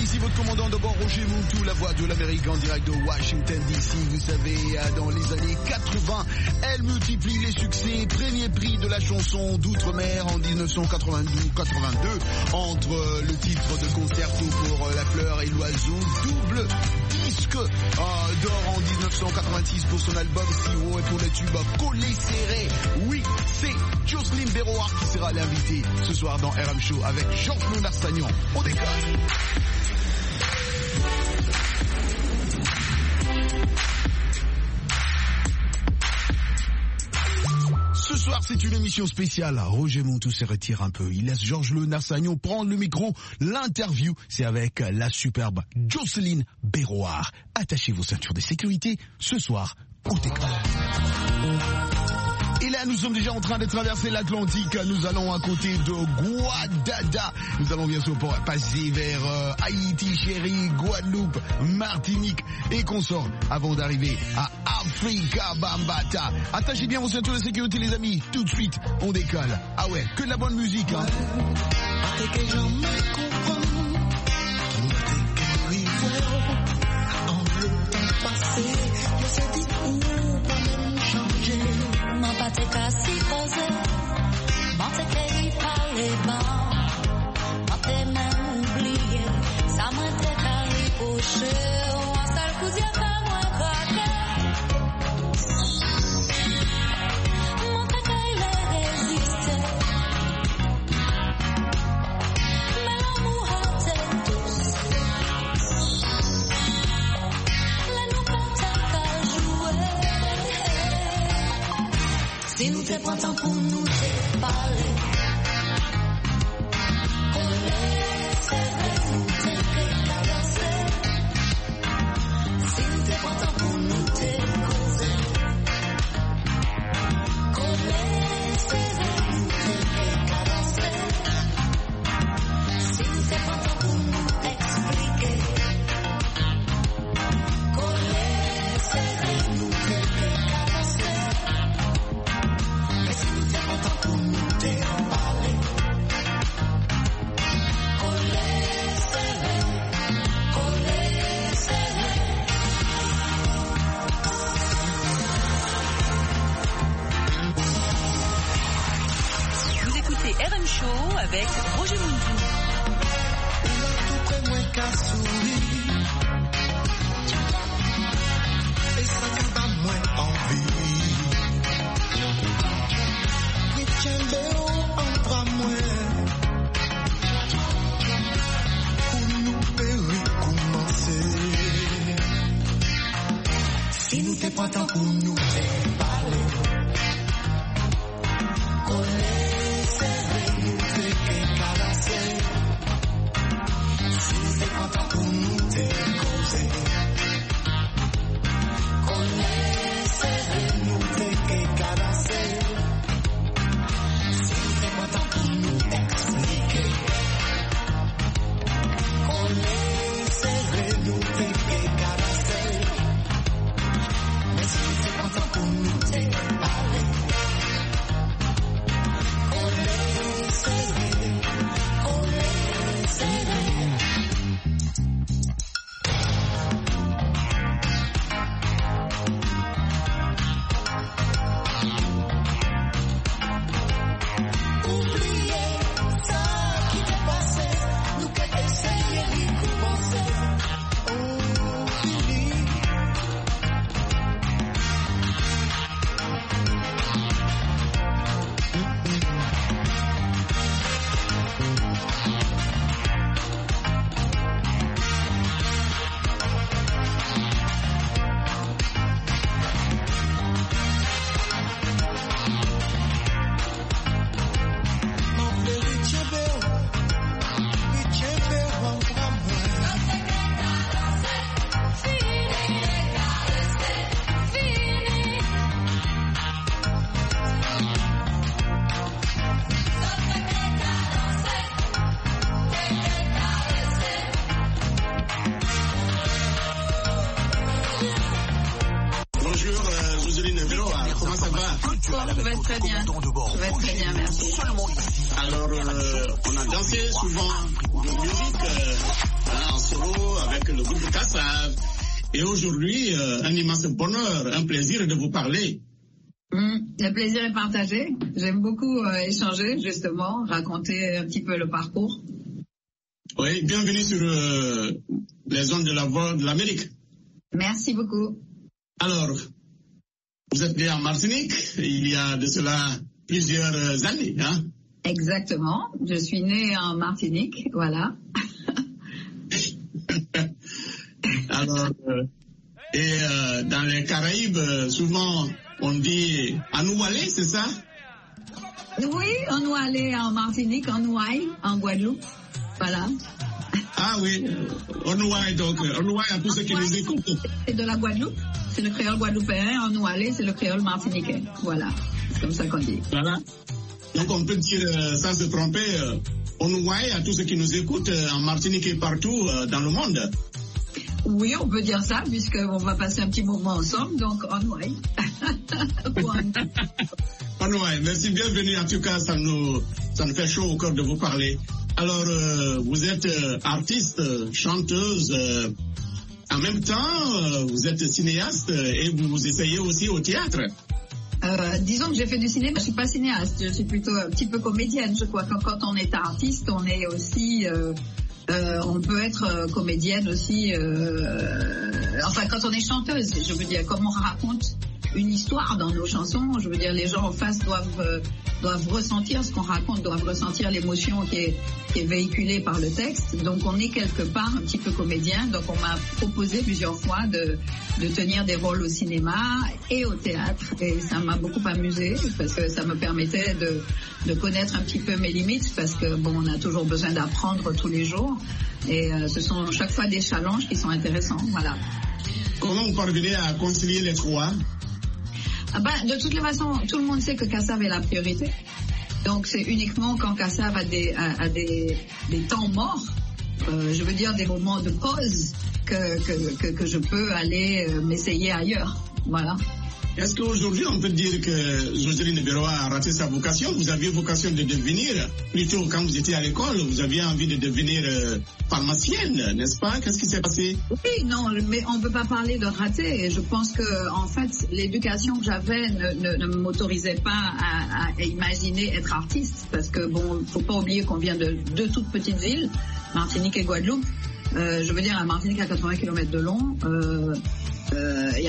ici votre commandant de bord, Roger Moutou, la voix de l'Amérique en direct de Washington DC. Vous savez, dans les années 80, elle multiplie les succès. Premier prix de la chanson d'outre-mer en 1982, entre le titre de Concerto pour la fleur et l'oiseau, double disque d'or en 1986 pour son album Siro et pour le tube Collé Serré. Oui, c'est Jocelyne Béroard qui sera l'invitée ce soir dans RM Show avec Jean-Claude Arsagnan. On décolle. Ce soir, c'est une émission spéciale. Roger Montou se retire un peu. Il laisse Georges-Le Nassagnon prendre le micro. L'interview, c'est avec la superbe Jocelyne Béroard. Attachez vos ceintures de sécurité. Ce soir, on décolle. Et là, nous sommes déjà en train de traverser l'Atlantique. Nous allons à côté de Guadada. Nous allons bien sûr passer vers Haïti, chérie, Guadeloupe, Martinique et consorts avant d'arriver à Africa Bambata. Attachez bien vos ceintures de sécurité, les amis. Tout de suite, on décolle. Ah ouais, que de la bonne musique, hein. Mwen pa te ka si koze, mwen te ke yi pale ban, mwen te men oubliye, sa mwen te ka ripoche, ou an sal kouzye ka mwen krake. Mwen te ka ile reziste, men l'amou hate tous. Le nou pa te ka joue. Si nous te prenons pour nous te parler, coller, serrer, nous te cadencer. Si nous te prenons pour nous te causer, coller, serrer, nous te cadencer. Si nous te prenons pour nous expliquer, coller, serrer, nous te cadencer. Pour nous te parler, coller, serrer. Vous écoutez RM Show avec Roger Moutou. Et ça garde à moins envie. Si nous te prenons pour nous te parler, coller, serrer, nous te cadencer. Si nous te prenons pour nous te causer, coller, serrer, nous te cadencer. Si nous te prenons pour nous expliquer, coller, serrer, nous te cadencer. Si c'est content pour nous te parler, coller, serrer, coller, serrer. Oubliez ça qui t'est passé, nous qu'à essayer d'y commencer. Oh, fini. Je vais très bien. Je vais très bien, merci. Alors, on a dansé souvent de musique en Siro savent. Et aujourd'hui, un immense bonheur, un plaisir de vous parler. Le plaisir est partagé. J'aime beaucoup échanger, justement, raconter un petit peu le parcours. Oui, bienvenue sur les ondes de la voix de l'Amérique. Merci beaucoup. Alors, vous êtes né en Martinique, il y a de cela plusieurs années, hein? Exactement. Je suis née en Martinique, voilà. Alors, dans les Caraïbes, souvent on dit Anoualé, c'est ça? Oui, Anoualé en Martinique, Anouaï en Guadeloupe, voilà. Ah oui, Anouaï, donc Anouaï à tous ceux qui nous écoutent. C'est de la Guadeloupe, c'est le créole guadeloupéen, Anoualé c'est le créole martiniquais, voilà, c'est comme ça qu'on dit. Voilà, donc on peut dire sans se tromper, Anouaï à tous ceux qui nous écoutent en Martinique et partout dans le monde. Oui, on peut dire ça, puisqu'on va passer un petit moment ensemble, donc Anouaï. Anouaï, merci, bienvenue. En tout cas, ça nous fait chaud au cœur de vous parler. Alors, vous êtes artiste, chanteuse, en même temps, vous êtes cinéaste et vous essayez aussi au théâtre. Disons que j'ai fait du cinéma, je suis pas cinéaste, je suis plutôt un petit peu comédienne, je crois. Quand on est artiste, on est aussi... on peut être comédienne aussi, enfin quand on est chanteuse, je veux dire, comme on raconte une histoire dans nos chansons, je veux dire, les gens en face doivent ressentir ce qu'on raconte, doivent ressentir l'émotion qui est véhiculée par le texte. Donc on est quelque part un petit peu comédien. Donc on m'a proposé plusieurs fois de tenir des rôles au cinéma et au théâtre, et ça m'a beaucoup amusée parce que ça me permettait de connaître un petit peu mes limites, parce que bon, on a toujours besoin d'apprendre tous les jours, et ce sont chaque fois des challenges qui sont intéressants. Voilà. Comment vous parvenez à concilier les trois? De toutes les façons, tout le monde sait que Kassav est la priorité. Donc c'est uniquement quand Kassav a des temps morts, je veux dire des moments de pause, que je peux aller m'essayer ailleurs. Voilà. Est-ce qu'aujourd'hui on peut dire que Jocelyne Berroa a raté sa vocation? Vous aviez vocation de devenir, plutôt quand vous étiez à l'école, vous aviez envie de devenir pharmacienne, n'est-ce pas? Qu'est-ce qui s'est passé? Oui, non, mais on ne peut pas parler de rater. Et je pense que en fait, l'éducation que j'avais ne m'autorisait pas à imaginer être artiste, parce que bon, faut pas oublier qu'on vient de deux toutes petites îles, Martinique et Guadeloupe. Je veux dire, la Martinique a 80 km de long. Il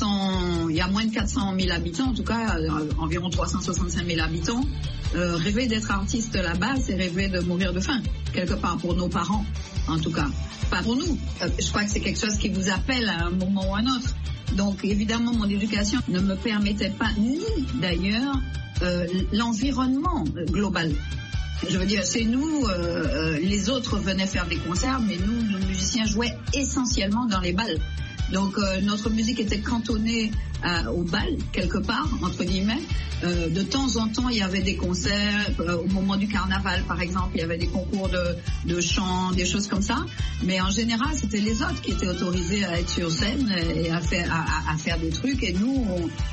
y a moins de 400 000 habitants, en tout cas environ 365 000 habitants. Rêver d'être artiste là-bas, c'est rêver de mourir de faim, quelque part, pour nos parents, en tout cas. Pas pour nous. Je crois que c'est quelque chose qui vous appelle à un moment ou à un autre. Donc évidemment, mon éducation ne me permettait pas, ni d'ailleurs l'environnement global. Je veux dire, chez nous, les autres venaient faire des concerts, mais nous, nos musiciens jouaient essentiellement dans les bals. Donc notre musique était cantonnée au bal, quelque part, entre guillemets. De temps en temps, il y avait des concerts, au moment du carnaval, par exemple, il y avait des concours de chant, des choses comme ça. Mais en général, c'était les autres qui étaient autorisés à être sur scène et à faire des trucs. Et nous,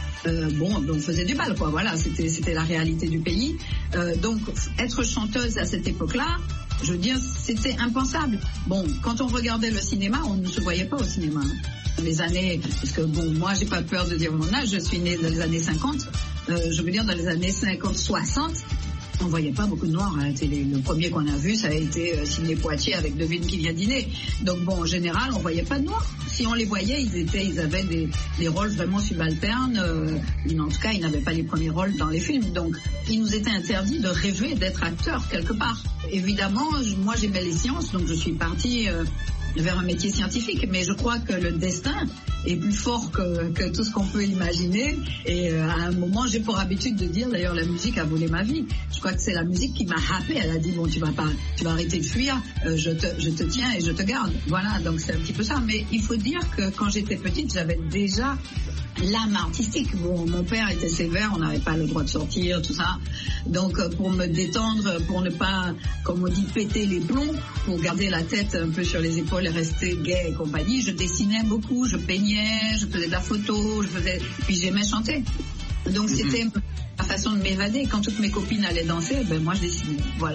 on faisait du bal, quoi. Voilà, c'était la réalité du pays. Donc, être chanteuse à cette époque-là, je veux dire, c'était impensable. Bon, quand on regardait le cinéma, on ne se voyait pas au cinéma. Dans les années, parce que bon, moi, j'ai pas peur de dire mon âge, je suis née dans les années 50. Je veux dire, dans les années 50-60, on voyait pas beaucoup de noirs à la télé. Le premier qu'on a vu, ça a été Sidney Poitier avec Devine qui vient dîner. Donc bon, en général, on voyait pas de noirs. Si on les voyait, ils avaient des rôles vraiment subalternes. En tout cas, ils n'avaient pas les premiers rôles dans les films. Donc, il nous était interdit de rêver d'être acteur quelque part. Évidemment, moi, j'aimais les sciences, donc je suis partie vers un métier scientifique. Mais je crois que le destin est plus fort que tout ce qu'on peut imaginer. Et à un moment, j'ai pour habitude de dire, d'ailleurs, la musique a volé ma vie. Je crois que c'est la musique qui m'a happée. Elle a dit, bon, tu vas arrêter de fuir, je te tiens et je te garde. Voilà, donc c'est un petit peu ça. Mais il faut dire que quand j'étais petite, j'avais déjà l'âme artistique. Bon, mon père était sévère, on n'avait pas le droit de sortir, tout ça. Donc, pour me détendre, pour ne pas, comme on dit, péter les plombs, pour garder la tête un peu sur les épaules et rester gai et compagnie, je dessinais beaucoup, je peignais, je faisais de la photo, puis j'aimais chanter. Donc, c'était ma façon de m'évader. Quand toutes mes copines allaient danser, ben moi, je dessinais. Voilà.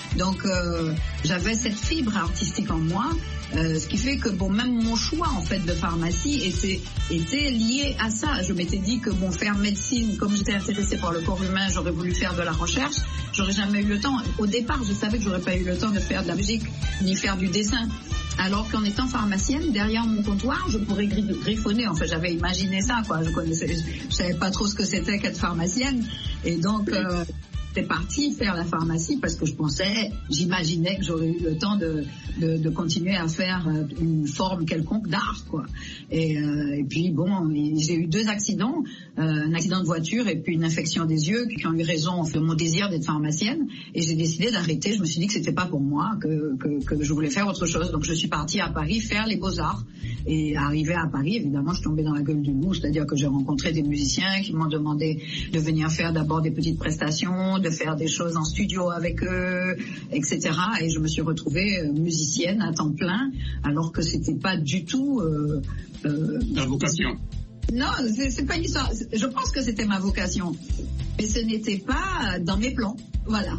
Donc j'avais cette fibre artistique en moi, ce qui fait que bon, même mon choix en fait de pharmacie était lié à ça. Je m'étais dit que bon, faire médecine, comme j'étais intéressée par le corps humain, j'aurais voulu faire de la recherche, j'aurais jamais eu le temps. Au départ, je savais que j'aurais pas eu le temps de faire de la musique ni faire du dessin. Alors qu'en étant pharmacienne, derrière mon comptoir, je pourrais griffonner. En fait, j'avais imaginé ça, quoi. Je savais pas trop ce que c'était qu'être pharmacienne. Et donc, c'est parti faire la pharmacie parce que j'imaginais que j'aurais eu le temps de continuer à faire une forme quelconque d'art, quoi. Et puis bon, j'ai eu 2 accidents, un accident de voiture et puis une infection des yeux qui ont eu raison de mon désir d'être pharmacienne. Et j'ai décidé d'arrêter. Je me suis dit que c'était pas pour moi, que je voulais faire autre chose. Donc je suis partie à Paris faire les beaux-arts. Et arrivée à Paris, évidemment, je suis tombée dans la gueule du loup, c'est-à-dire que j'ai rencontré des musiciens qui m'ont demandé de venir faire d'abord des petites prestations, de faire des choses en studio avec eux, etc. Et je me suis retrouvée musicienne à temps plein, alors que c'était pas du tout la vocation. Non, c'est pas une histoire. Je pense que c'était ma vocation, mais ce n'était pas dans mes plans. Voilà.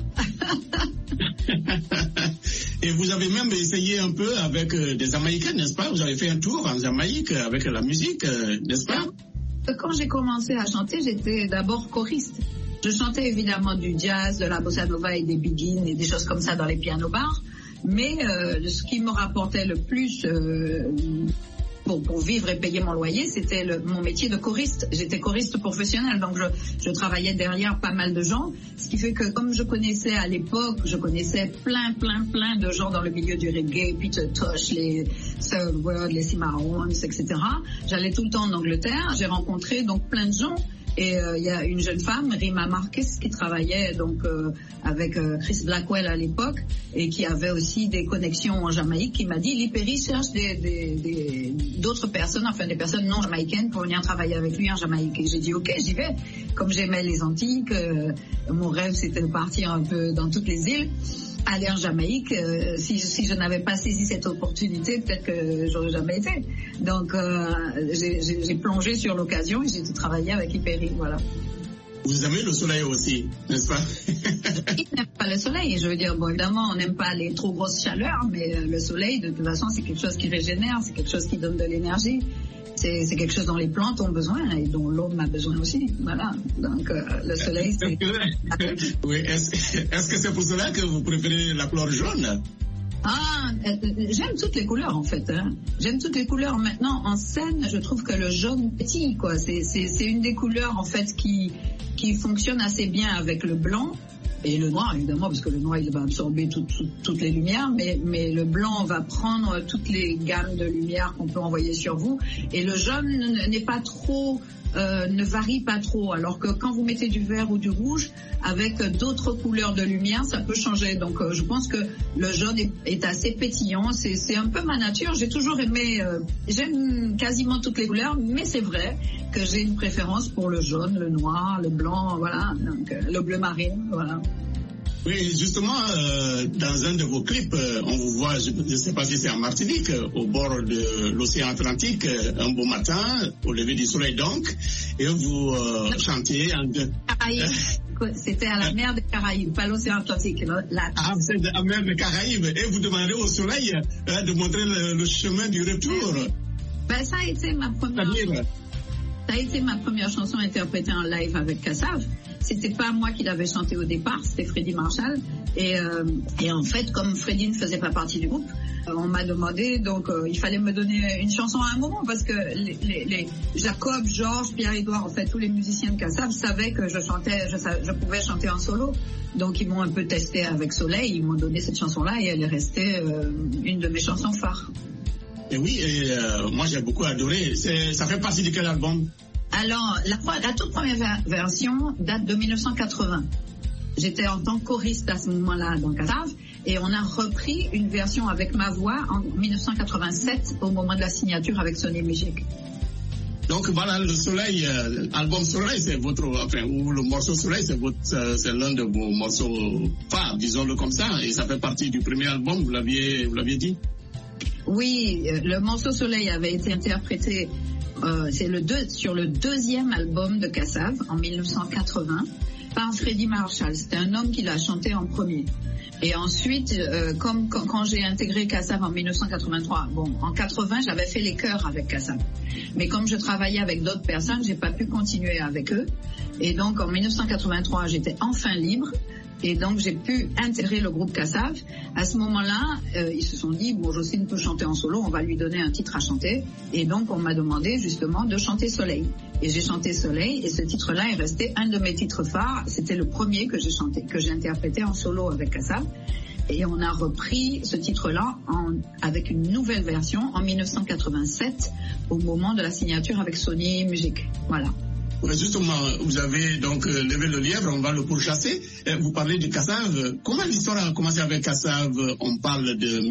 Et vous avez même essayé un peu avec des Jamaïcains, n'est-ce pas? Vous avez fait un tour en Jamaïque avec la musique, n'est-ce pas? Quand j'ai commencé à chanter, j'étais d'abord choriste. Je chantais évidemment du jazz, de la bossa nova et des biguines et des choses comme ça dans les piano-bars. Mais ce qui me rapportait le plus pour vivre et payer mon loyer, c'était mon métier de choriste. J'étais choriste professionnelle, donc je travaillais derrière pas mal de gens. Ce qui fait que comme je connaissais à l'époque, je connaissais plein de gens dans le milieu du reggae, Peter Tosh, les Third, les Cimarrones, etc. J'allais tout le temps en Angleterre. J'ai rencontré donc plein de gens. Et il y a une jeune femme, Rima Marquez, qui travaillait donc avec Chris Blackwell à l'époque et qui avait aussi des connexions en Jamaïque, qui m'a dit Lipéry cherche d'autres personnes, enfin des personnes non jamaïcaines pour venir travailler avec lui en Jamaïque. Et j'ai dit ok, j'y vais. Comme j'aimais les Antilles, mon rêve c'était de partir un peu dans toutes les îles. Aller en Jamaïque, si je n'avais pas saisi cette opportunité, peut-être que j'aurais jamais été. Donc j'ai plongé sur l'occasion et j'ai travaillé avec Lipéry, voilà. Vous aimez le soleil aussi, n'est-ce pas? Qui n'aime pas le soleil? Je veux dire, bon, évidemment, on n'aime pas les trop grosses chaleurs, mais le soleil, de toute façon, c'est quelque chose qui régénère, c'est quelque chose qui donne de l'énergie. C'est quelque chose dont les plantes ont besoin et dont l'homme a besoin aussi. Voilà. Donc, le soleil, c'est... Oui, est-ce que c'est pour cela que vous préférez la couleur jaune? J'aime toutes les couleurs, en fait. Hein. J'aime toutes les couleurs. Maintenant, en scène, je trouve que le jaune pétille, quoi. C'est une des couleurs, en fait, qui fonctionne assez bien avec le blanc. Et le noir, évidemment, parce que le noir, il va absorber toutes les lumières, mais le blanc va prendre toutes les gammes de lumière qu'on peut envoyer sur vous. Et le jaune n'est pas trop, ne varie pas trop. Alors que quand vous mettez du vert ou du rouge, avec d'autres couleurs de lumière, ça peut changer. Donc, je pense que le jaune est assez pétillant. C'est un peu ma nature. J'ai toujours aimé, j'aime quasiment toutes les couleurs, mais c'est vrai que j'ai une préférence pour le jaune, le noir, le blanc, voilà, donc le bleu marine, voilà. Oui, justement, dans un de vos clips, on vous voit, je ne sais pas si c'est en Martinique, au bord de l'océan Atlantique, un beau matin, au lever du soleil donc, et vous chantiez en deux. C'était à la mer des Caraïbes, pas l'océan Atlantique. C'est à la mer des Caraïbes, et vous demandez au soleil de montrer le chemin du retour. Ben, ça a été ma première... Ça a été ma première chanson interprétée en live avec Kassav. C'était pas moi qui l'avais chantée au départ, c'était Freddy Marshall. Et en fait, comme Freddy ne faisait pas partie du groupe, on m'a demandé, donc il fallait me donner une chanson à un moment parce que les Jacob, Georges, Pierre-Édouard, en fait, tous les musiciens de Kassav savaient que je pouvais chanter en solo. Donc ils m'ont un peu testé avec Soleil, ils m'ont donné cette chanson-là et elle est restée une de mes chansons phares. Et oui, moi j'ai beaucoup adoré. Ça fait partie de quel album? Alors, la toute première version date de 1980. J'étais en tant que choriste à ce moment-là dans Kassav et on a repris une version avec ma voix en 1987 au moment de la signature avec Sony Music. Donc voilà, le Soleil, album Soleil, c'est votre, enfin, ou le morceau Soleil, c'est l'un de vos morceaux phares, disons-le comme ça, et ça fait partie du premier album, vous l'aviez dit? Oui, le morceau Soleil avait été interprété sur le deuxième album de Kassav en 1980 par Freddie Marshall. C'était un homme qui l'a chanté en premier. Et ensuite, quand j'ai intégré Kassav en 1983, en 80, j'avais fait les chœurs avec Kassav. Mais comme je travaillais avec d'autres personnes, j'ai pas pu continuer avec eux. Et donc, en 1983, j'étais enfin libre. Et donc, j'ai pu intégrer le groupe Kassav. À ce moment-là, ils se sont dit, Jocelyne peut chanter en solo, on va lui donner un titre à chanter. Et donc, on m'a demandé justement de chanter Soleil. Et j'ai chanté Soleil, et ce titre-là est resté un de mes titres phares. C'était le premier que j'ai chanté, que j'ai interprété en solo avec Kassav. Et on a repris ce titre-là avec une nouvelle version en 1987, au moment de la signature avec Sony Music. Voilà. Justement, vous avez donc levé le lièvre, on va le pourchasser. Vous parlez de Kassav. Comment l'histoire a commencé avec Kassav? On parle de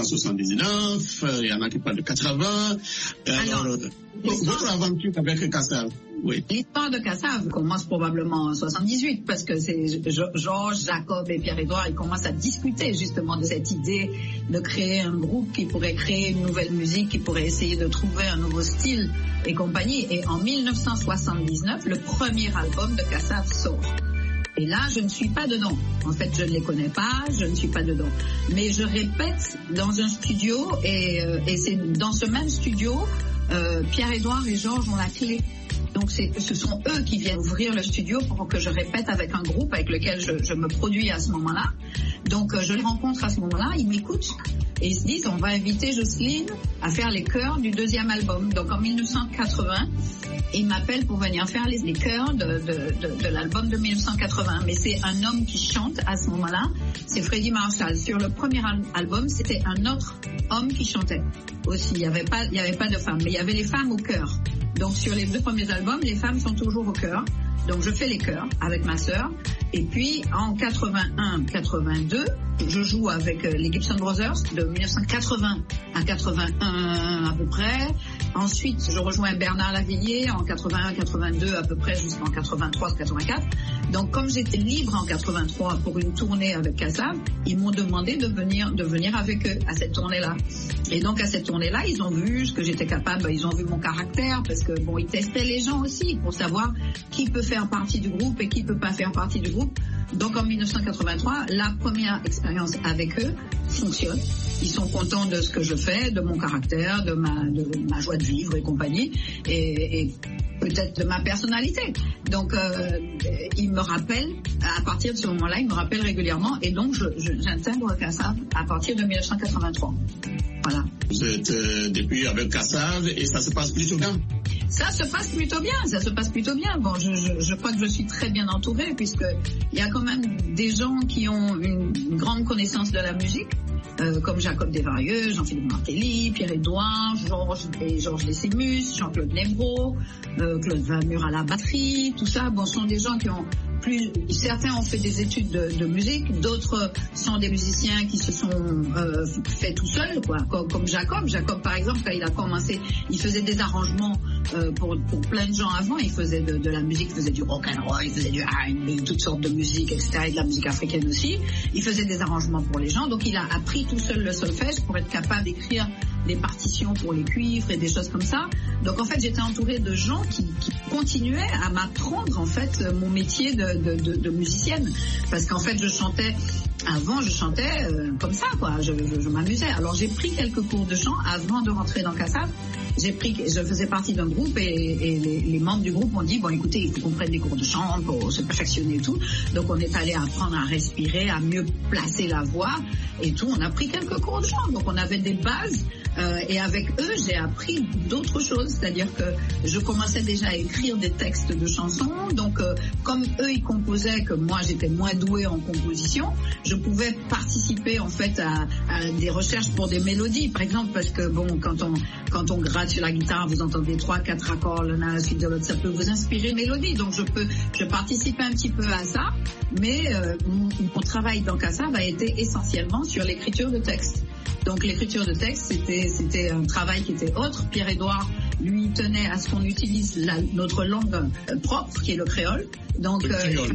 1979, il y en a qui parlent de 80. Alors votre aventure avec Kassav? Oui. L'histoire de Kassav commence probablement en 78 parce que c'est Georges, Jacob et Pierre-Édouard, ils commencent à discuter justement de cette idée de créer un groupe qui pourrait créer une nouvelle musique, qui pourrait essayer de trouver un nouveau style et compagnie. Et en 1979, le premier album de Kassav sort. Et là, je ne suis pas dedans. En fait, je ne les connais pas, je ne suis pas dedans. Mais je répète dans un studio et c'est dans ce même studio, Pierre-Édouard et Georges ont la clé. Donc ce sont eux qui viennent ouvrir le studio pour que je répète avec un groupe avec lequel je me produis à ce moment-là. Donc je les rencontre à ce moment-là, ils m'écoutent et ils se disent on va inviter Jocelyne à faire les chœurs du deuxième album. Donc en 1980, ils m'appellent pour venir faire les chœurs de l'album de 1980. Mais c'est un homme qui chante à ce moment-là, c'est Freddie Marshall. Sur le premier album, c'était un autre homme qui chantait aussi. Il y avait pas de femmes, mais il y avait les femmes au chœur. Donc sur les deux premiers albums, les femmes sont toujours au chœur. Donc je fais les chœurs avec ma sœur. Et puis en 81-82, je joue avec les Gibson Brothers de 1980 à 81 à peu près. Ensuite, je rejoins Bernard Lavilliers en 81-82 à peu près jusqu'en 83-84. Donc comme j'étais libre en 83 pour une tournée avec Kassav, ils m'ont demandé de venir avec eux à cette tournée-là. Et donc à cette tournée-là, ils ont vu ce que j'étais capable, ils ont vu mon caractère parce que ils testaient les gens aussi pour savoir qui peut faire partie du groupe et qui peut pas faire partie du groupe. Donc en 1983, la première expérience avec eux fonctionne. Ils sont contents de ce que je fais, de mon caractère, de ma joie de vivre et compagnie, et peut-être de ma personnalité. Donc ils me rappellent, à partir de ce moment-là, ils me rappellent régulièrement, et donc j'intègre Kassav à partir de 1983. Voilà. Vous êtes depuis avec Kassav et ça se passe plutôt bien? Ça se passe plutôt bien. Bon, je crois que je suis très bien entourée puisque il y a quand même des gens qui ont une grande connaissance de la musique, comme Jacob Desvarieux, Jean-Philippe Martelly, Pierre-Édouard, Georges Lessimus, Jean-Claude Lebro, Claude Valmur à la batterie, tout ça. Bon, sont des gens qui ont certains ont fait des études de musique, d'autres sont des musiciens qui se sont fait tout seuls, quoi. Comme Jacob. Jacob, par exemple, quand il a commencé, il faisait des arrangements pour plein de gens avant. Il faisait de la musique, il faisait du rock and roll, il faisait du R&B, toutes sortes de musique, etc. Et de la musique africaine aussi. Il faisait des arrangements pour les gens. Donc il a appris tout seul le solfège pour être capable d'écrire des partitions pour les cuivres et des choses comme ça. Donc en fait, j'étais entourée de gens qui continuaient à m'apprendre en fait mon métier de musicienne, parce qu'en fait je chantais comme ça, quoi. Je m'amusais. Alors j'ai pris quelques cours de chant avant de rentrer dans Kassav. Je faisais partie d'un groupe et les membres du groupe ont dit bon, écoutez, il faut qu'on prenne des cours de chant pour se perfectionner et tout. Donc on est allé apprendre à respirer, à mieux placer la voix et tout. On a pris quelques cours de chant. Donc on avait des bases. Et avec eux, j'ai appris d'autres choses, c'est-à-dire que je commençais déjà à écrire des textes de chansons. Donc, comme eux, ils composaient, que moi, j'étais moins douée en composition, je pouvais participer en fait à des recherches pour des mélodies, par exemple, parce que bon, quand on gratte sur la guitare, vous entendez 3-4 accords l'un à la suite de l'autre, ça peut vous inspirer une mélodie. Donc, je participais un petit peu à ça, mais mon travail dans Kassav a été essentiellement sur l'écriture de textes. Donc l'écriture de texte, c'était un travail qui était autre. Pierre-Édouard, lui, tenait à ce qu'on utilise notre langue propre, qui est le créole. Donc,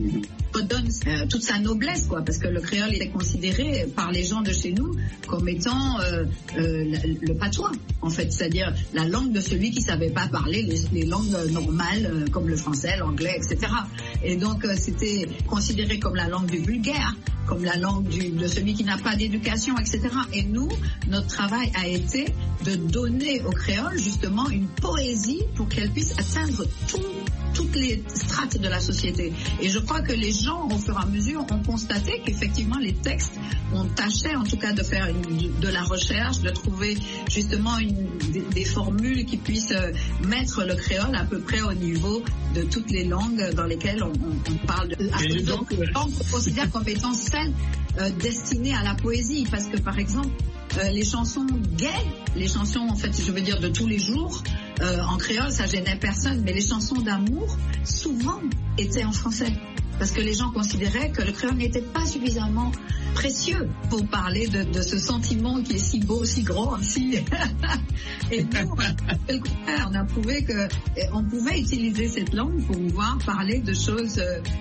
redonne toute sa noblesse, quoi, parce que le créole était considéré par les gens de chez nous comme étant le patois, en fait, c'est-à-dire la langue de celui qui savait pas parler les langues normales comme le français, l'anglais, etc. Et donc c'était considéré comme la langue du vulgaire, comme la langue de celui qui n'a pas d'éducation, etc. Et nous, notre travail a été de donner aux créoles justement une poésie pour qu'elles puissent atteindre toutes les strates de la société. Et je crois que les gens, au fur et à mesure, ont constaté qu'effectivement les textes ont tâché en tout cas de faire de la recherche, de trouver justement des formules qui puissent mettre le créole à peu près au niveau de toutes les langues dans lesquelles on parle de donc langue qu'on considère comme étant celle destinée à la poésie, parce que par exemple les chansons gays, les chansons en fait je veux dire de tous les jours en créole, ça gênait personne, mais les chansons d'amour souvent étaient en français, parce que les gens considéraient que le créole n'était pas suffisamment précieux pour parler de ce sentiment qui est si beau, si grand, si... Et nous, on a prouvé qu'on pouvait utiliser cette langue pour pouvoir parler de choses...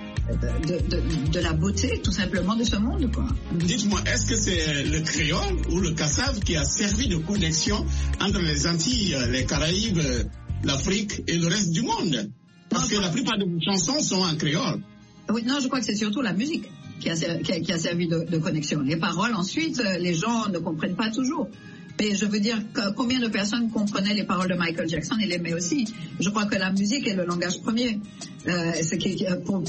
De la beauté, tout simplement, de ce monde, quoi. Dites-moi, est-ce que c'est le créole ou le kassav qui a servi de connexion entre les Antilles, les Caraïbes, l'Afrique et le reste du monde? Parce que la plupart de vos chansons sont en créole. Oui, non, je crois que c'est surtout la musique qui a servi de connexion. Les paroles, ensuite, les gens ne comprennent pas toujours. Mais je veux dire, combien de personnes comprenaient les paroles de Michael Jackson et l'aimaient aussi? Je crois que la musique est le langage premier, c'est qui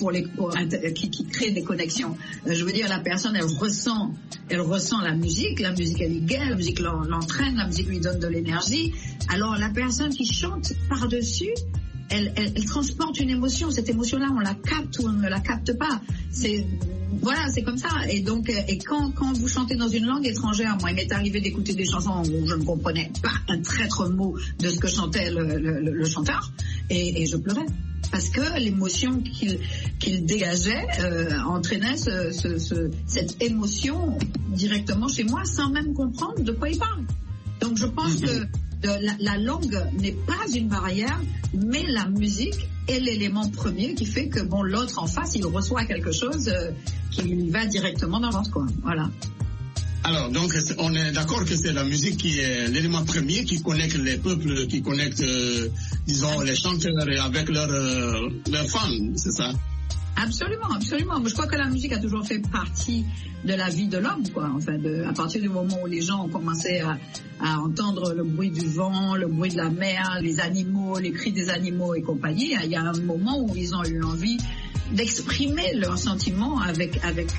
crée des connexions. Je veux dire, la personne, elle ressent la musique elle est gaie, la musique l'entraîne, la musique lui donne de l'énergie. Alors la personne qui chante par-dessus, elle transporte une émotion. Cette émotion-là, on la capte ou on ne la capte pas. Voilà, c'est comme ça. Et donc, quand vous chantez dans une langue étrangère, moi, il m'est arrivé d'écouter des chansons où je ne comprenais pas un traître mot de ce que chantait le chanteur, et je pleurais. Parce que l'émotion qu'il dégageait entraînait cette émotion directement chez moi, sans même comprendre de quoi il parle. Donc, je pense que la langue n'est pas une barrière, mais la musique est l'élément premier qui fait que l'autre en face, il reçoit quelque chose qui lui va directement dans le ventre, quoi. Voilà. Alors, donc, on est d'accord que c'est la musique qui est l'élément premier qui connecte les peuples, qui connecte, disons, les chanteurs avec leurs fans, c'est ça? Absolument, absolument. Je crois que la musique a toujours fait partie de la vie de l'homme, quoi. Enfin, à partir du moment où les gens ont commencé à entendre le bruit du vent, le bruit de la mer, les animaux, les cris des animaux et compagnie, il y a un moment où ils ont eu envie d'exprimer leurs sentiments avec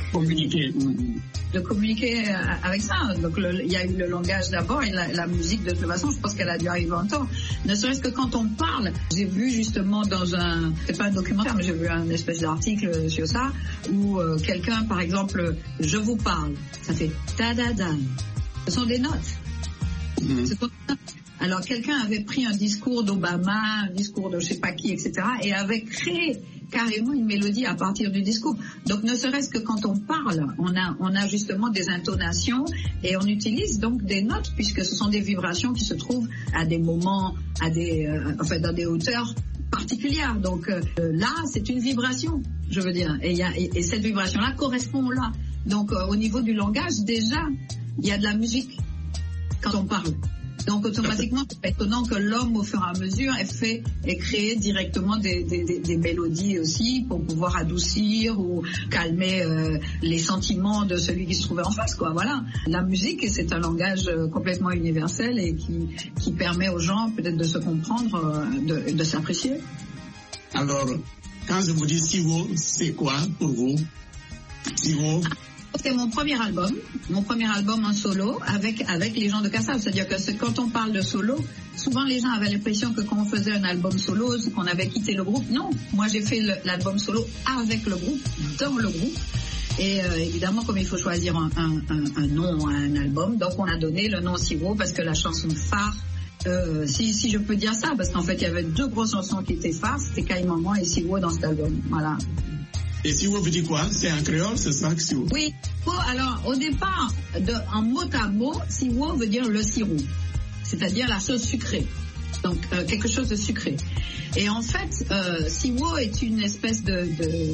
de communiquer avec ça. Donc il y a eu le langage d'abord et la musique de toute façon, je pense qu'elle a dû arriver en temps. Ne serait-ce que quand on parle, j'ai vu justement c'est pas un documentaire, mais j'ai vu un espèce d'article sur ça, où quelqu'un, par exemple, je vous parle, ça fait ta-da-da. Ce sont des notes. C'est comme ça. Alors quelqu'un avait pris un discours d'Obama, un discours de je sais pas qui, etc., et avait créé carrément une mélodie à partir du discours. Donc ne serait-ce que quand on parle, on a justement des intonations et on utilise donc des notes, puisque ce sont des vibrations qui se trouvent à des moments, dans des hauteurs particulières. Donc là, c'est une vibration, je veux dire, et cette vibration-là correspond là. Donc au niveau du langage, déjà, il y a de la musique quand on parle. Donc automatiquement, c'est étonnant que l'homme, au fur et à mesure, ait créé directement des mélodies aussi pour pouvoir adoucir ou calmer les sentiments de celui qui se trouvait en face, quoi. Voilà. La musique, c'est un langage complètement universel et qui permet aux gens peut-être de se comprendre, de s'apprécier. Alors, quand je vous dis Siwo, c'est quoi pour vous? Siwo? C'est mon premier album en solo avec les gens de Kassav. C'est-à-dire que quand on parle de solo, souvent les gens avaient l'impression que quand on faisait un album solo, c'est qu'on avait quitté le groupe. Non, moi j'ai fait l'album solo avec le groupe, dans le groupe. Et évidemment, comme il faut choisir un nom à un album, donc on a donné le nom Siwo parce que la chanson phare, si je peux dire ça, parce qu'en fait il y avait 2 grosses chansons qui étaient phares, c'était Caïmaman et Siwo dans cet album. Voilà. Et Siwo veut dire quoi? C'est un créole, c'est ça, Siwo? Oui. Alors, au départ, en mot à mot, Siwo veut dire le sirop, c'est-à-dire la chose sucrée. Donc, quelque chose de sucré. Et en fait, Siwo est une espèce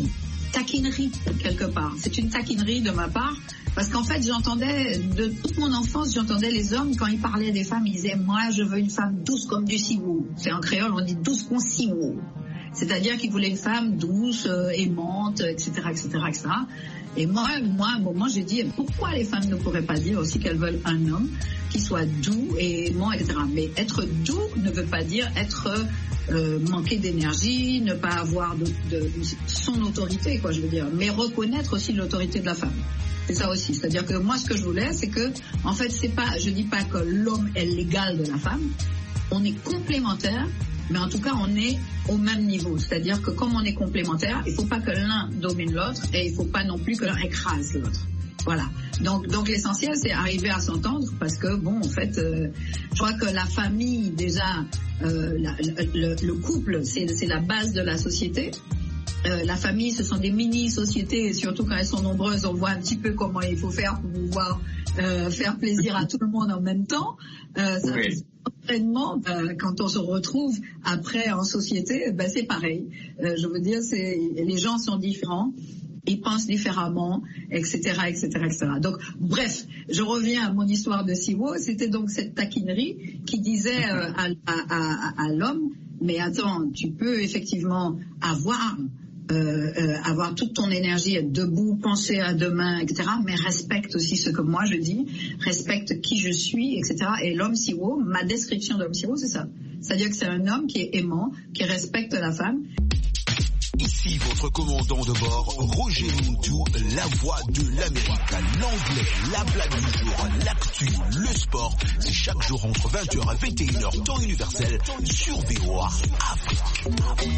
taquinerie quelque part. C'est une taquinerie de ma part. Parce qu'en fait, j'entendais, de toute mon enfance, j'entendais les hommes, quand ils parlaient des femmes, ils disaient, moi, je veux une femme douce comme du siwo. C'est en créole, on dit douce comme siwo. C'est-à-dire qu'ils voulaient une femme douce, aimante, etc., etc., etc. Et moi, j'ai dit, pourquoi les femmes ne pourraient pas dire aussi qu'elles veulent un homme qui soit doux et aimant, etc. Mais être doux ne veut pas dire être manquer d'énergie, ne pas avoir de son autorité, quoi, je veux dire. Mais reconnaître aussi l'autorité de la femme. C'est ça aussi. C'est-à-dire que moi, ce que je voulais, c'est que, en fait, je dis pas que l'homme est l'égal de la femme. On est complémentaires, mais en tout cas, on est au même niveau. C'est-à-dire que comme on est complémentaires, il faut pas que l'un domine l'autre et il faut pas non plus que l'un écrase l'autre. Voilà. Donc l'essentiel, c'est arriver à s'entendre parce que, bon, en fait, je crois que la famille, déjà, le couple, c'est la base de la société. La famille, ce sont des mini-sociétés et surtout quand elles sont nombreuses, on voit un petit peu comment il faut faire pour pouvoir faire plaisir à tout le monde en même temps. Entraînement, quand on se retrouve après en société, c'est pareil. Je veux dire, les gens sont différents. Ils pensent différemment, etc., etc., etc. Donc, bref, je reviens à mon histoire de Siwo. C'était donc cette taquinerie qui disait à l'homme, mais attends, tu peux effectivement avoir toute ton énergie, être debout, penser à demain, etc. Mais respecte aussi ce que moi je dis, respecte qui je suis, etc. Et l'homme Siwo, ma description d'homme Siwo, c'est ça. C'est-à-dire que c'est un homme qui est aimant, qui respecte la femme. Ici votre commandant de bord, Roger Muntu, la voix de l'Amérique. L'anglais, la blague du jour, l'actu, le sport, c'est chaque jour entre 20h et 21h, temps universel, sur VOA Afrique.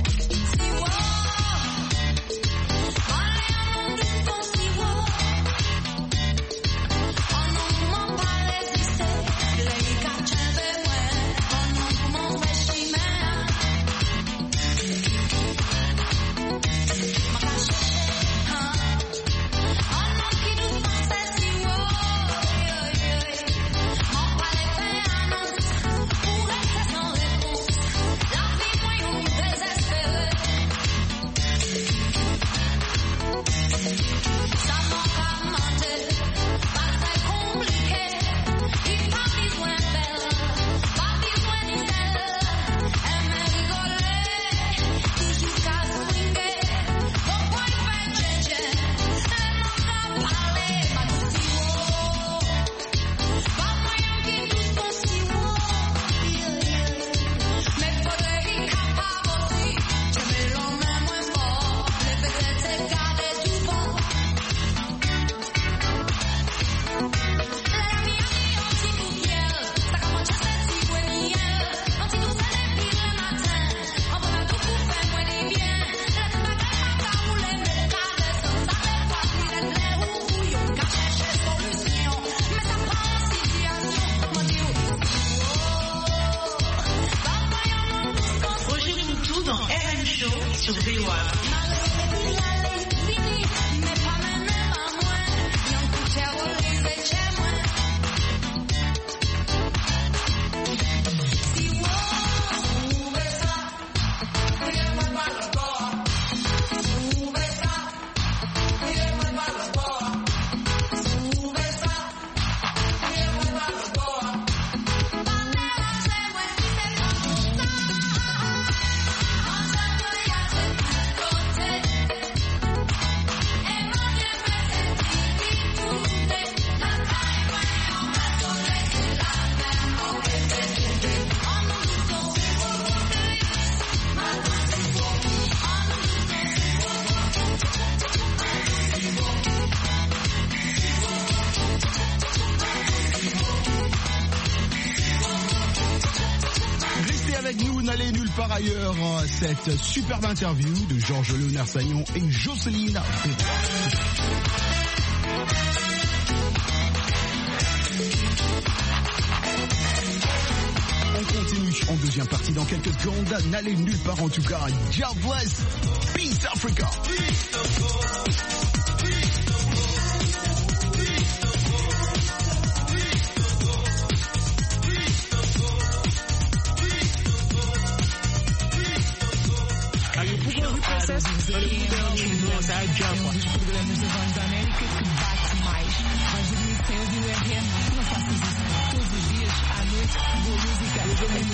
Par ailleurs, cette superbe interview de Georges Léonard Sagnon et Jocelyne Ferrois. On continue en deuxième partie dans quelques secondes. N'allez nulle part en tout cas. God bless. Peace Africa. Brasil inteiro, dos programas da Voz da América que bate mais. Vais dormir sem ouvir o RM, não faças isso. Todos os dias, à noite, boa música.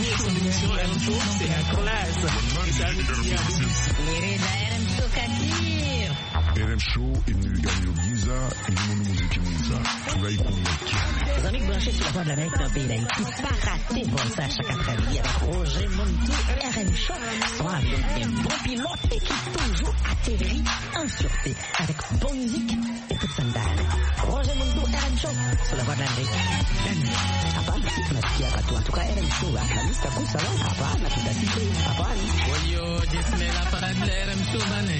RM Show est venu lui gagner au Giza et le monde musique Giza. Tu vas y comprendre. Les amis branchés sur la Voix de l'Amérique d'un pays d'Haïti, pas rater bon ça chaque après-midi avec Roger Montou, RM Show, soit avec un bon pilote et qui toujours atterrit en sûreté avec bonne musique et toute sandale. Roger Montou, RM Show, sur la Voix de l'Amérique. Hapana, si tunasikia watu watuka RM Show, akamista kusawa, hapana, tutasikia, hapana. Oyo, jismela para RM Show, bane.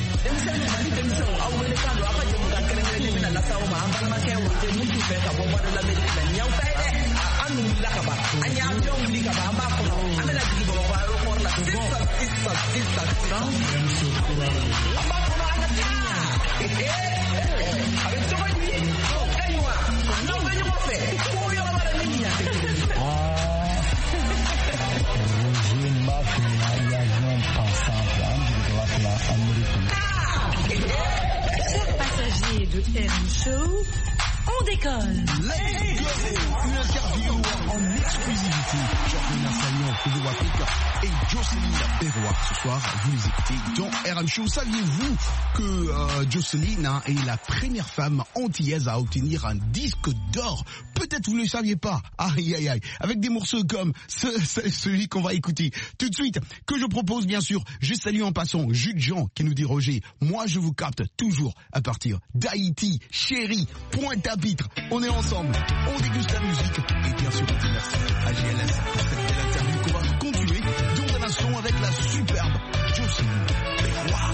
Passagers de RM Show, on décolle. Let's go. Une interview en exclusivité. Jacqueline Salion, Odo Africa et Jocelyne Berroy. Ce soir, vous les écoutez dans RM Show. Saviez-vous que Jocelyne est la première femme antillaise à obtenir un disque d'or? Peut-être vous ne le saviez pas. Aïe, aïe, aïe. Avec des morceaux comme celui qu'on va écouter tout de suite, que je propose bien sûr. Je salue en passant Jules Jean qui nous dit Roger, moi je vous capte toujours à partir d'Haïti, chérie, Pointe-à-Pitre. On est ensemble, on déguste la musique et bien sûr on dit merci à GLS pour cette belle interview qu'on va continuer dans un instant avec la superbe Jocelyne Berroy.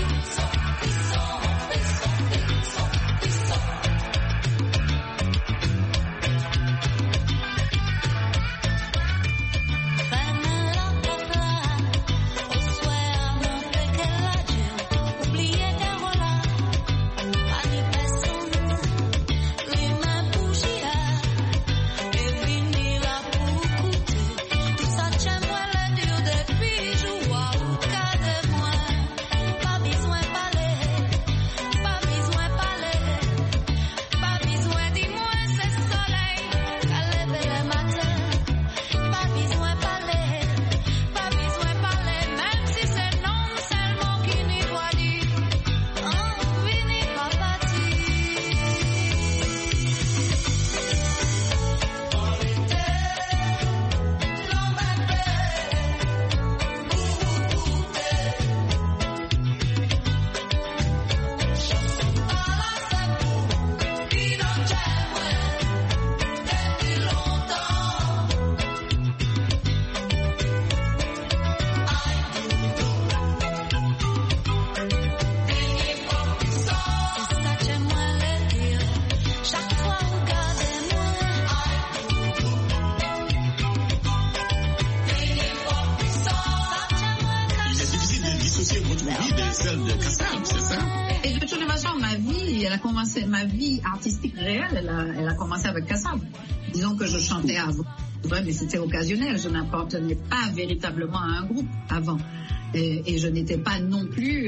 Ma vie artistique réelle, elle a commencé avec Kassav. Disons que je chantais avant, mais c'était occasionnel. Je n'appartenais pas véritablement à un groupe avant. Et je n'étais pas non plus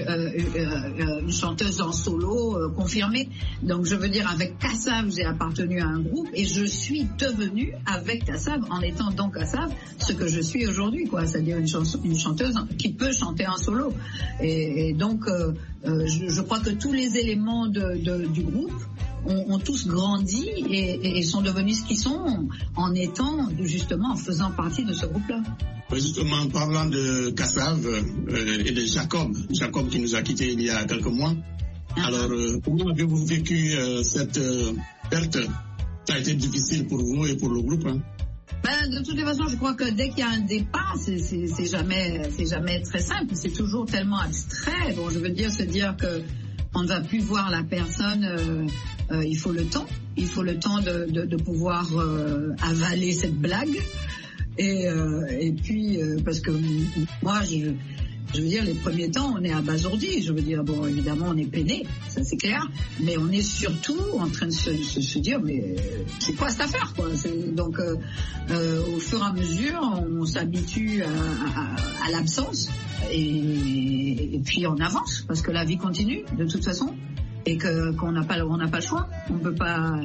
une chanteuse en solo confirmée. Donc je veux dire, avec Kassav, j'ai appartenu à un groupe et je suis devenue, avec Kassav, en étant dans Kassav, ce que je suis aujourd'hui, quoi. C'est-à-dire une chanteuse qui peut chanter en solo. Et donc, je crois que tous les éléments du groupe ont tous grandi et sont devenus ce qu'ils sont en étant, justement, en faisant partie de ce groupe-là. Justement, en parlant de Kassav et de Jacob qui nous a quittés il y a quelques mois. Alors, comment avez-vous vécu cette perte? Ça a été difficile pour vous et pour le groupe, hein? De toutes les façons, je crois que dès qu'il y a un départ, c'est jamais très simple. C'est toujours tellement abstrait. Bon, je veux dire, se dire que on ne va plus voir la personne. Il faut le temps. Il faut le temps de pouvoir avaler cette blague. Et puis, parce que moi, Je veux dire, les premiers temps, on est abasourdi. Je veux dire, bon, évidemment, on est peiné, ça c'est clair, mais on est surtout en train de se dire, mais c'est quoi cette affaire, quoi? Donc, au fur et à mesure, on s'habitue à l'absence et puis on avance parce que la vie continue de toute façon et qu'on n'a pas le choix. On peut pas.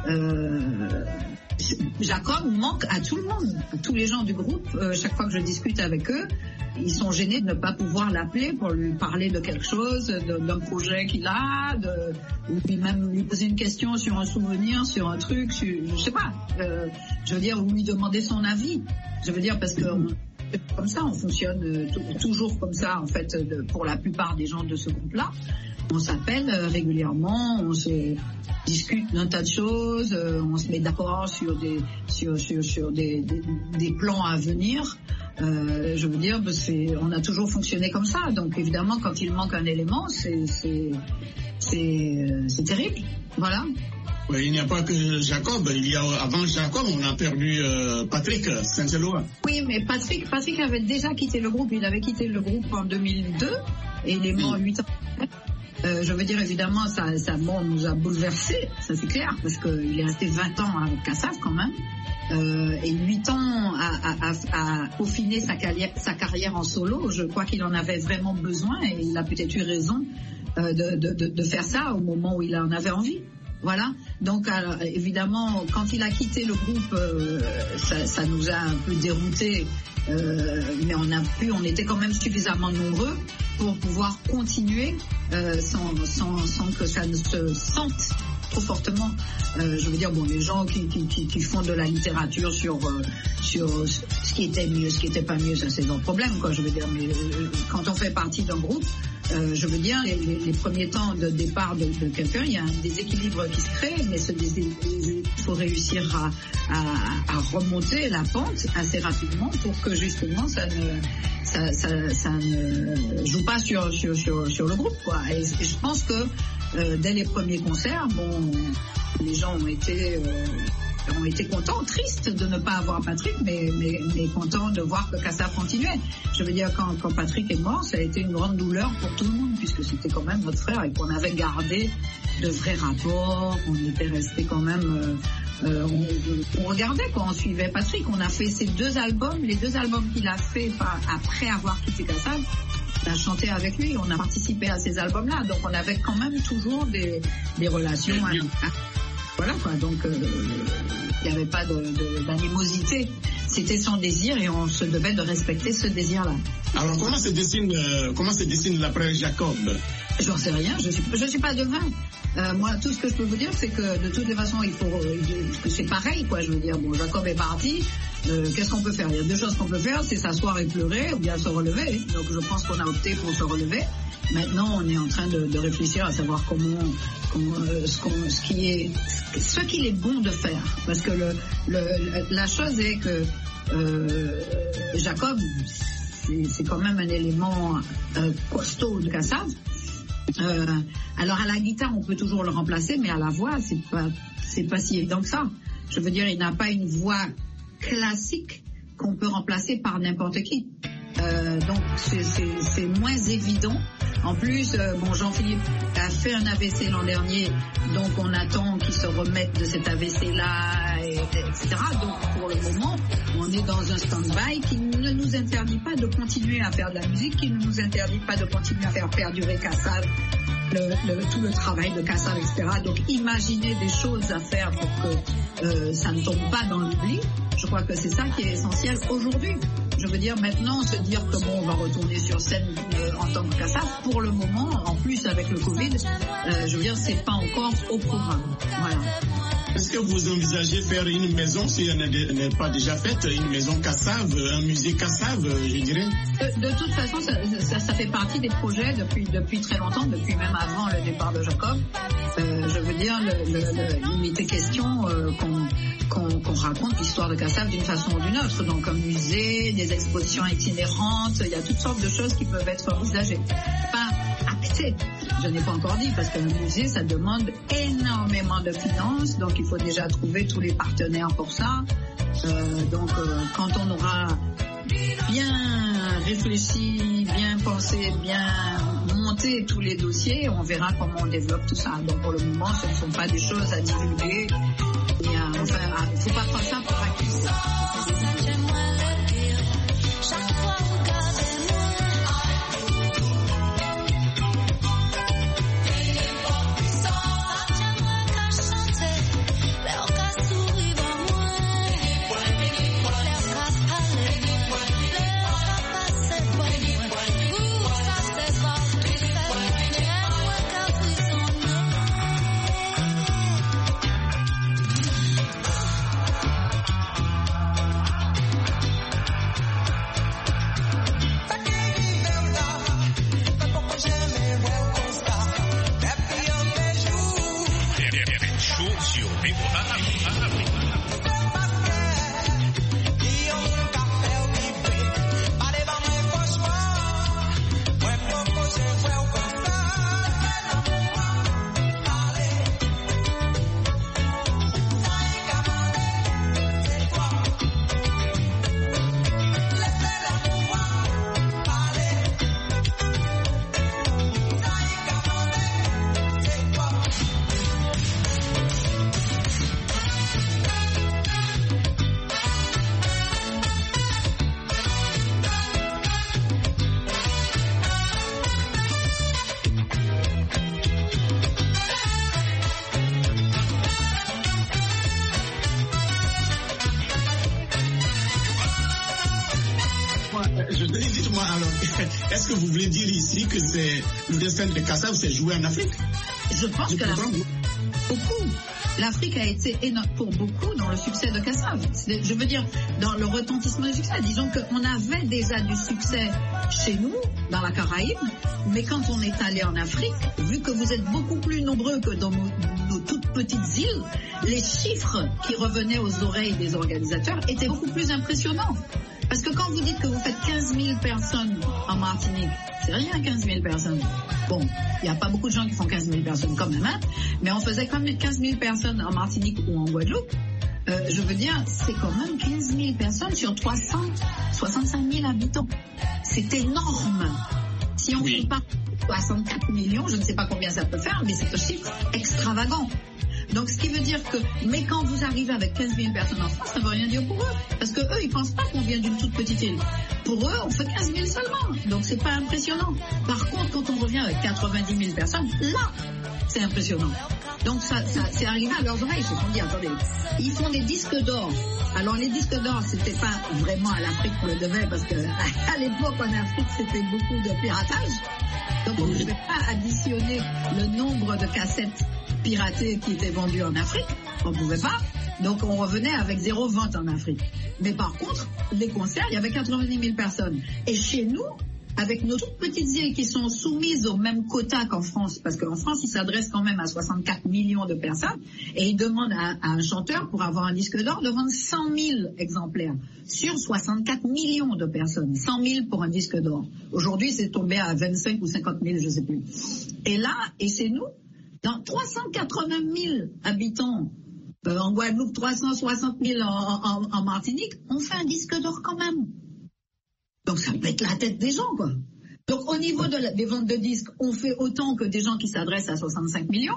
Jacob manque à tout le monde, à tous les gens du groupe. Chaque fois que je discute avec eux, ils sont gênés de ne pas pouvoir l'appeler pour lui parler de quelque chose, d'un projet qu'il a, ou puis même lui poser une question sur un souvenir, sur un truc, je sais pas. Je veux dire, ou lui demander son avis. Je veux dire, parce que comme ça, on fonctionne toujours comme ça, en fait, pour la plupart des gens de ce groupe-là. On s'appelle régulièrement, on se discute d'un tas de choses, on se met d'accord sur des plans à venir. Je veux dire, on a toujours fonctionné comme ça. Donc évidemment, quand il manque un élément, c'est terrible. Voilà. Oui, il n'y a pas que Jacob. Avant Jacob, on a perdu Patrick Saint-Éloi. Oui, mais Patrick avait déjà quitté le groupe. Il avait quitté le groupe en 2002 et il est mort 8 ans après. Je veux dire, évidemment, sa mort nous a bouleversés, ça c'est clair, parce qu'il est resté 20 ans avec Kassav quand même, et 8 ans à peaufiner sa carrière en solo. Je crois qu'il en avait vraiment besoin et il a peut-être eu raison de faire ça au moment où il en avait envie. Voilà. Donc évidemment, quand il a quitté le groupe, ça nous a un peu déroutés, mais on était quand même suffisamment nombreux pour pouvoir continuer sans que ça ne se sente trop fortement. Je veux dire, bon, les gens qui font de la littérature sur ce qui était mieux, ce qui était pas mieux, ça c'est leur problème, quoi. Je veux dire, mais quand on fait partie d'un groupe, je veux dire, les premiers temps de départ de quelqu'un, il y a un déséquilibre qui se crée, mais il faut réussir à remonter la pente assez rapidement pour que justement ça ne joue pas sur le groupe, quoi. Et je pense que dès les premiers concerts, bon, les gens ont été contents, tristes de ne pas avoir Patrick, mais contents de voir que Kassav continuait. Je veux dire, quand Patrick est mort, ça a été une grande douleur pour tout le monde, puisque c'était quand même notre frère et qu'on avait gardé de vrais rapports, on était resté quand même, on regardait quand on suivait Patrick. On a fait ces deux albums, les deux albums qu'il a fait après avoir quitté Kassav. On a chanté avec lui, on a participé à ces albums-là, donc on avait quand même toujours des relations. Voilà, quoi. Donc il n'y avait pas d'animosité. C'était son désir et on se devait de respecter ce désir-là. Alors comment se dessine l'après Jacob? J'en sais rien, je suis pas devin. Moi, tout ce que je peux vous dire, c'est que de toutes les façons, que c'est pareil, quoi. Je veux dire, bon, Jacob est parti. Qu'est-ce qu'on peut faire? Il y a deux choses qu'on peut faire, c'est s'asseoir et pleurer ou bien se relever. Donc je pense qu'on a opté pour se relever. Maintenant, on est en train de réfléchir à savoir ce qu'il est bon de faire. Parce que la chose est que Jacob, c'est quand même un élément costaud de Kassav. Alors à la guitare, on peut toujours le remplacer, mais à la voix, c'est pas si évident que ça. Je veux dire, il n'a pas une voix classique qu'on peut remplacer par n'importe qui. Donc c'est moins évident. En plus, Jean-Philippe a fait un AVC l'an dernier, donc on attend qu'il se remette de cet AVC-là, etc. Donc pour le moment, on est dans un stand-by qui ne nous interdit pas de continuer à faire de la musique, qui ne nous interdit pas de continuer à faire perdurer Kassav, tout le travail de Kassav, etc. Donc imaginez des choses à faire pour que ça ne tombe pas dans l'oubli. Je crois que c'est ça qui est essentiel aujourd'hui. Je veux dire, maintenant, se dire que on va retourner sur scène en tant que Kassav, pour le moment, en plus avec le Covid, je veux dire, c'est pas encore au programme. Voilà. Est-ce que vous envisagez faire une maison, si elle n'est pas déjà faite, une maison Kassav, un musée Kassav, je dirais? De toute façon, ça fait partie des projets depuis très longtemps, depuis même avant le départ de Jacob. Je veux dire, il était question qu'on raconte l'histoire de Kassav d'une façon ou d'une autre. Donc un musée, des expositions itinérantes, il y a toutes sortes de choses qui peuvent être envisagées. Pas actées, je n'ai pas encore dit, parce qu'un musée, ça demande énormément de finances, donc il faut déjà trouver tous les partenaires pour ça. Donc quand on aura bien réfléchi, bien pensé, bien monté tous les dossiers. On verra comment on développe tout ça. Donc pour le moment, ce ne sont pas des choses à divulguer. Il ne faut pas prendre ça pour acquis. Dites-moi alors, est-ce que vous voulez dire ici que c'est le destin de Kassav s'est joué en Afrique? Je pense que l'Afrique a été énorme pour beaucoup dans le succès de Kassav. Je veux dire, dans le retentissement du succès. Disons qu'on avait déjà du succès chez nous, dans la Caraïbe, mais quand on est allé en Afrique, vu que vous êtes beaucoup plus nombreux que dans nos toutes petites îles, les chiffres qui revenaient aux oreilles des organisateurs étaient beaucoup plus impressionnants. Parce que quand vous dites que vous faites 15 000 personnes en Martinique, c'est rien 15 000 personnes. Bon, il n'y a pas beaucoup de gens qui font 15 000 personnes quand même, hein, mais on faisait quand même 15 000 personnes en Martinique ou en Guadeloupe. Je veux dire, c'est quand même 15 000 personnes sur 365 000 habitants. C'est énorme. Si on compare 64 millions, je ne sais pas combien ça peut faire, mais c'est un chiffre extravagant. Donc, ce qui veut dire que, mais quand vous arrivez avec 15 000 personnes en France, ça ne veut rien dire pour eux. Parce que eux, ils pensent pas qu'on vient d'une toute petite île. Pour eux, on fait 15 000 seulement. Donc, c'est pas impressionnant. Par contre, quand on revient avec 90 000 personnes, là, c'est impressionnant. Donc, ça c'est arrivé à leurs oreilles. Ils se sont dit, attendez, ils font des disques d'or. Alors, les disques d'or, c'était pas vraiment à l'Afrique qu'on le devait, parce que, à l'époque, en Afrique, c'était beaucoup de piratage. Donc, on ne pouvait pas additionner le nombre de cassettes piratées qui étaient vendues en Afrique. On ne pouvait pas. Donc, on revenait avec 0 vente en Afrique. Mais par contre, les concerts, il y avait 90 000 personnes. Et chez nous, avec nos toutes petites îles qui sont soumises au même quota qu'en France, parce qu'en France, ils s'adressent quand même à 64 millions de personnes, et ils demandent à un chanteur, pour avoir un disque d'or, de vendre 100 000 exemplaires sur 64 millions de personnes. 100 000 pour un disque d'or. Aujourd'hui, c'est tombé à 25 ou 50 000, je ne sais plus. Et là, et chez nous, dans 380 000 habitants, en Guadeloupe, 360 000 en Martinique, on fait un disque d'or quand même. Donc ça pète la tête des gens, quoi. Donc au niveau des ventes de disques, on fait autant que des gens qui s'adressent à 65 millions.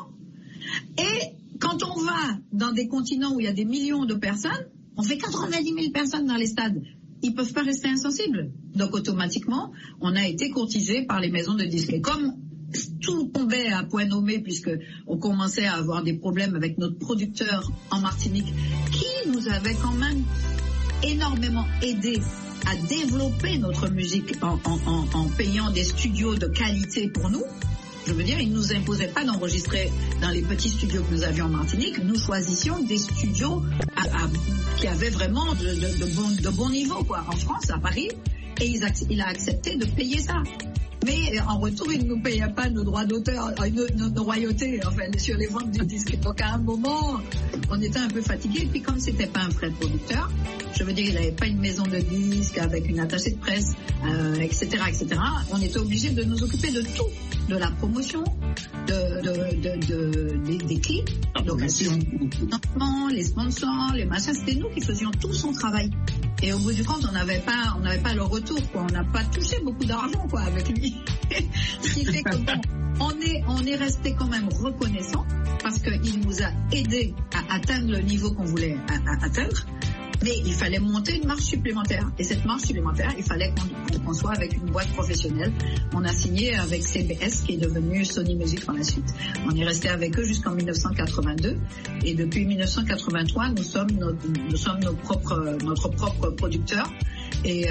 Et quand on va dans des continents où il y a des millions de personnes, on fait 90 000 personnes dans les stades. Ils peuvent pas rester insensibles. Donc automatiquement, on a été courtisé par les maisons de disques. Et comme tout tombait à point nommé, puisque on commençait à avoir des problèmes avec notre producteur en Martinique, qui nous avait quand même énormément aidé à développer notre musique en payant des studios de qualité pour nous. Je veux dire, ils ne nous imposaient pas d'enregistrer dans les petits studios que nous avions en Martinique. Nous choisissions des studios qui avaient vraiment de bon niveau, quoi, en France, à Paris. Et il a accepté de payer ça. Mais en retour, il ne nous payait pas nos droits d'auteur, nos royautés, enfin, sur les ventes du disque. Donc à un moment, on était un peu fatigués. Puis comme c'était pas un vrai producteur, je veux dire, il n'avait pas une maison de disques avec une attachée de presse, etc., etc. On était obligés de nous occuper de tout, de la promotion, des clips, donc les sponsors, les machins. C'était nous qui faisions tout son travail. Et au bout du compte, on n'avait pas le retour, quoi. On n'a pas touché beaucoup d'argent, quoi, avec lui. Ce qui fait que bon, on est resté quand même reconnaissant parce qu'il nous a aidés à atteindre le niveau qu'on voulait atteindre. Mais il fallait monter une marche supplémentaire. Et cette marche supplémentaire, il fallait qu'on soit avec une boîte professionnelle. On a signé avec CBS, qui est devenu Sony Music par la suite. On est resté avec eux jusqu'en 1982. Et depuis 1983, nous sommes notre propre producteur. Et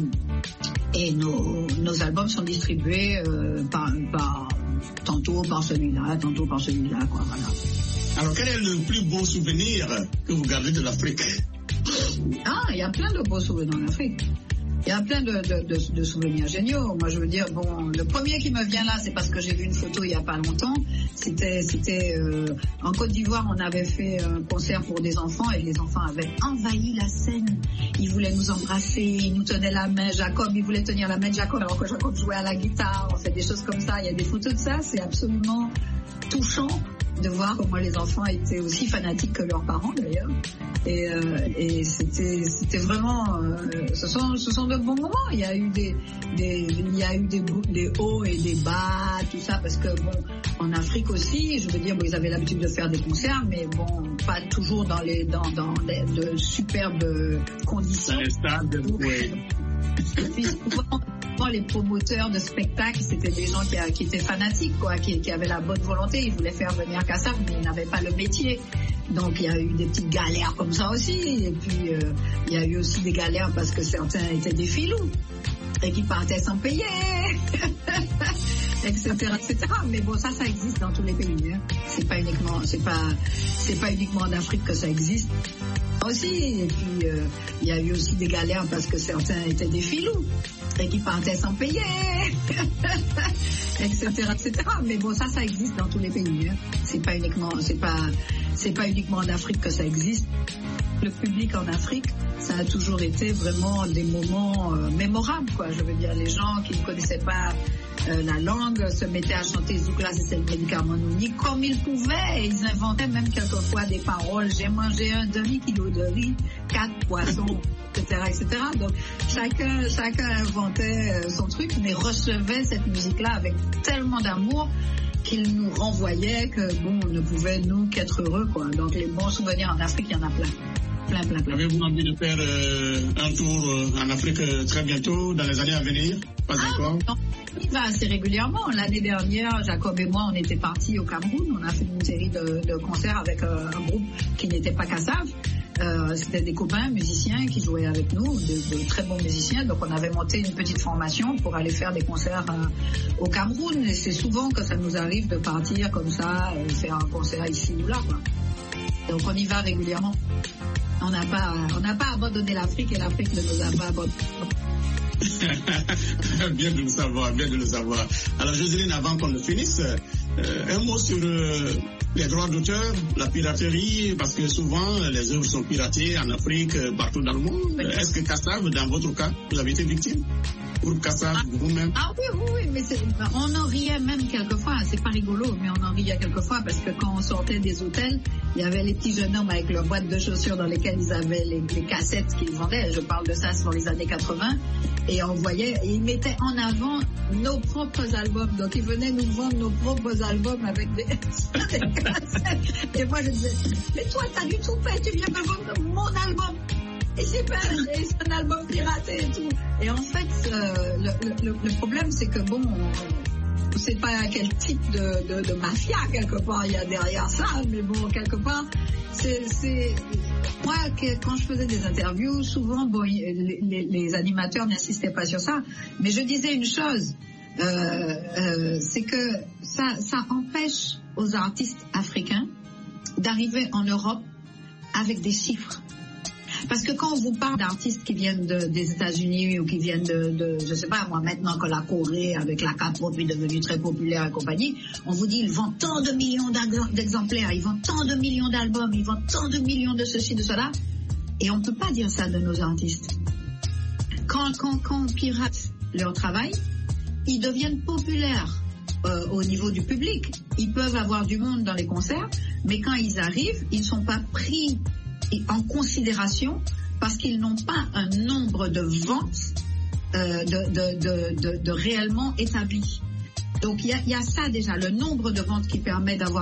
nos albums sont distribués tantôt par celui-là, quoi, voilà. Alors, quel est le plus beau souvenir que vous gardez de l'Afrique? Il y a plein de beaux souvenirs en Afrique. Il y a plein de souvenirs géniaux. Moi, je veux dire, bon, le premier qui me vient là, c'est parce que j'ai vu une photo il y a pas longtemps. C'était en Côte d'Ivoire, on avait fait un concert pour des enfants et les enfants avaient envahi la scène. Ils voulaient nous embrasser, ils nous tenaient la main. Jacob, il voulait tenir la main de Jacob alors que Jacob jouait à la guitare. On fait des choses comme ça. Il y a des photos de ça. C'est absolument touchant de voir comment les enfants étaient aussi fanatiques que leurs parents d'ailleurs. Et c'était vraiment, ce sont de bons moments. Il y a eu des hauts et des bas, tout ça, parce que bon, en Afrique aussi, je veux dire, bon, ils avaient l'habitude de faire des concerts, mais bon, pas toujours dans de superbes conditions. Dans les stades, oui. Et puis souvent, les promoteurs de spectacles, c'était des gens qui étaient fanatiques, quoi, qui avaient la bonne volonté. Ils voulaient faire venir Kassav, mais ils n'avaient pas le métier. Donc il y a eu des petites galères comme ça aussi. Et puis il y a eu aussi des galères parce que certains étaient des filous et qui partaient sans payer, etc., etc. Mais bon, ça existe dans tous les pays. Hein. C'est pas uniquement en Afrique que ça existe aussi. Et puis il y a eu aussi des galères parce que certains étaient des filous et qui partaient sans payer, etc., etc. Mais bon, ça existe dans tous les pays. Hein. C'est pas uniquement en Afrique que ça existe. Le public en Afrique, ça a toujours été vraiment des moments mémorables, quoi. Je veux dire, les gens qui ne connaissaient pas la langue se mettaient à chanter Zoukla, c'est le médicament unique comme ils pouvaient. Ils inventaient même quelquefois des paroles. J'ai mangé un demi-kilo de riz, 4 poissons, etc., etc. Donc chacun inventait son truc, mais recevait cette musique-là avec tellement d'amour qu'il nous renvoyait que bon, on ne pouvait nous qu'être heureux, quoi. Donc les bons souvenirs en Afrique, il y en a plein. Avez-vous envie de faire un tour en Afrique très bientôt, dans les années à venir? Pas encore? Non, on y va assez régulièrement. L'année dernière, Jacob et moi, on était partis au Cameroun. On a fait une série de concerts avec un groupe qui n'était pas Kassav. C'était des copains musiciens qui jouaient avec nous, de très bons musiciens. Donc on avait monté une petite formation pour aller faire des concerts au Cameroun. Et c'est souvent que ça nous arrive de partir comme ça, faire un concert ici ou là, quoi. Donc on y va régulièrement. On n'a pas abandonné l'Afrique et l'Afrique ne nous a pas abandonné. Bien de le savoir, bien de le savoir. Alors Jocelyne, avant qu'on ne finisse, un mot sur les droits d'auteur, la piraterie, parce que souvent les œuvres sont piratées en Afrique, partout dans le monde. Est-ce que Kassav, dans votre cas, vous avez été victime? Pour Kassav, vous-même? Ah oui, mais on en riait même quelquefois. C'est pas rigolo, mais on en riait quelquefois parce que quand on sortait des hôtels, il y avait les petits jeunes hommes avec leurs boîtes de chaussures dans lesquelles ils avaient les cassettes qu'ils vendaient. Je parle de ça sur les années 80. Et on voyait, et ils mettaient en avant nos propres albums. Donc ils venaient nous vendre nos propres albums avec des cassettes. Et moi je disais, mais toi t'as du tout fait, tu viens me vendre mon album. Et c'est un album piraté et tout. Et en fait, le problème c'est que bon, on ne sait pas quel type de mafia quelque part il y a derrière ça, mais bon, quelque part, c'est moi quand je faisais des interviews, souvent bon, les animateurs n'insistaient pas sur ça, mais je disais une chose, c'est que ça empêche aux artistes africains d'arriver en Europe avec des chiffres. Parce que quand on vous parle d'artistes qui viennent des États-Unis ou qui viennent je sais pas moi, maintenant que la Corée avec la K-pop est devenue très populaire et compagnie, on vous dit ils vendent tant de millions d'exemplaires, ils vendent tant de millions d'albums, ils vendent tant de millions de ceci, de cela, et on peut pas dire ça de nos artistes. Quand on pirate leur travail, ils deviennent populaires au niveau du public. Ils peuvent avoir du monde dans les concerts, mais quand ils arrivent, ils ne sont pas pris en considération parce qu'ils n'ont pas un nombre de ventes de réellement établi. Donc il y a ça déjà, le nombre de ventes qui permet d'avoir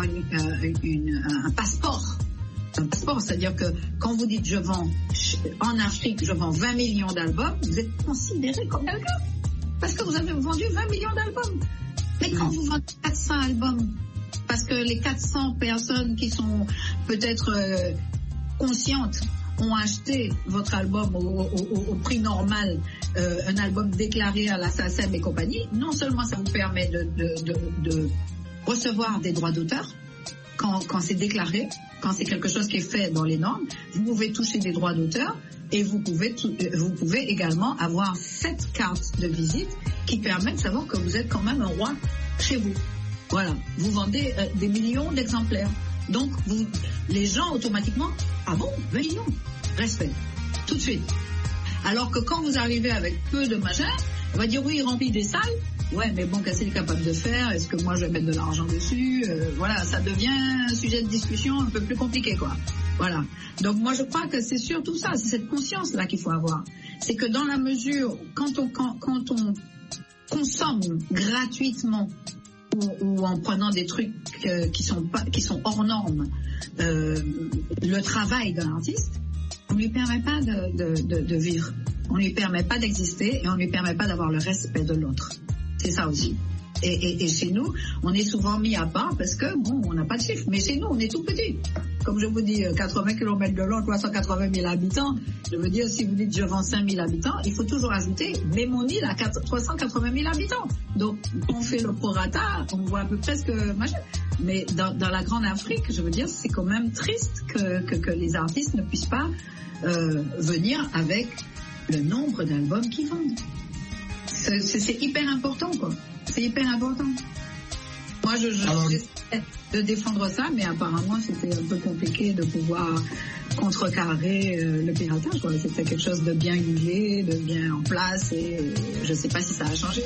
un passeport. Un passeport, c'est-à-dire que quand vous dites je vends en Afrique, je vends 20 millions d'albums, vous êtes considéré comme quelqu'un parce que vous avez vendu 20 millions d'albums. Mais quand vous vendez 400 albums, parce que les 400 personnes qui sont peut-être conscientes ont acheté votre album au prix normal, un album déclaré à la SACEM et compagnie, non seulement ça vous permet de recevoir des droits d'auteur quand c'est déclaré, quand c'est quelque chose qui est fait dans les normes, vous pouvez toucher des droits d'auteur et vous pouvez également avoir cette carte de visite qui permet de savoir que vous êtes quand même un roi chez vous. Voilà, vous vendez des millions d'exemplaires. Donc, les gens automatiquement, ah bon, 20 millions, respect, tout de suite. Alors que quand vous arrivez avec peu de machin, on va dire oui, il remplit des salles. Ouais, mais bon, qu'est-ce qu'il est capable de faire? Est-ce que moi je vais mettre de l'argent dessus? Voilà, ça devient un sujet de discussion un peu plus compliqué, quoi. Voilà. Donc moi je crois que c'est surtout ça, c'est cette conscience-là qu'il faut avoir. C'est que dans la mesure, quand on consomme gratuitement ou en prenant des trucs qui sont hors normes, le travail d'un artiste, on lui permet pas de vivre, on lui permet pas d'exister et on lui permet pas d'avoir le respect de l'autre. C'est ça aussi. Et chez nous, on est souvent mis à part parce que, bon, on n'a pas de chiffre. Mais chez nous, on est tout petit. Comme je vous dis, 80 km de long, 380 000 habitants. Je veux dire, si vous dites je vends 5 000 habitants, il faut toujours ajouter, mais mon île a 380 000 habitants. Donc, on fait le prorata, on voit à peu près ce que machin. Mais dans la grande Afrique, je veux dire, c'est quand même triste que les artistes ne puissent pas venir avec le nombre d'albums qu'ils vendent. C'est hyper important, quoi. C'est hyper important. Moi, j'essaie de défendre ça, mais apparemment, c'était un peu compliqué de pouvoir contrecarrer le piratage, quoi. C'était quelque chose de bien huilé, de bien en place, et je ne sais pas si ça a changé.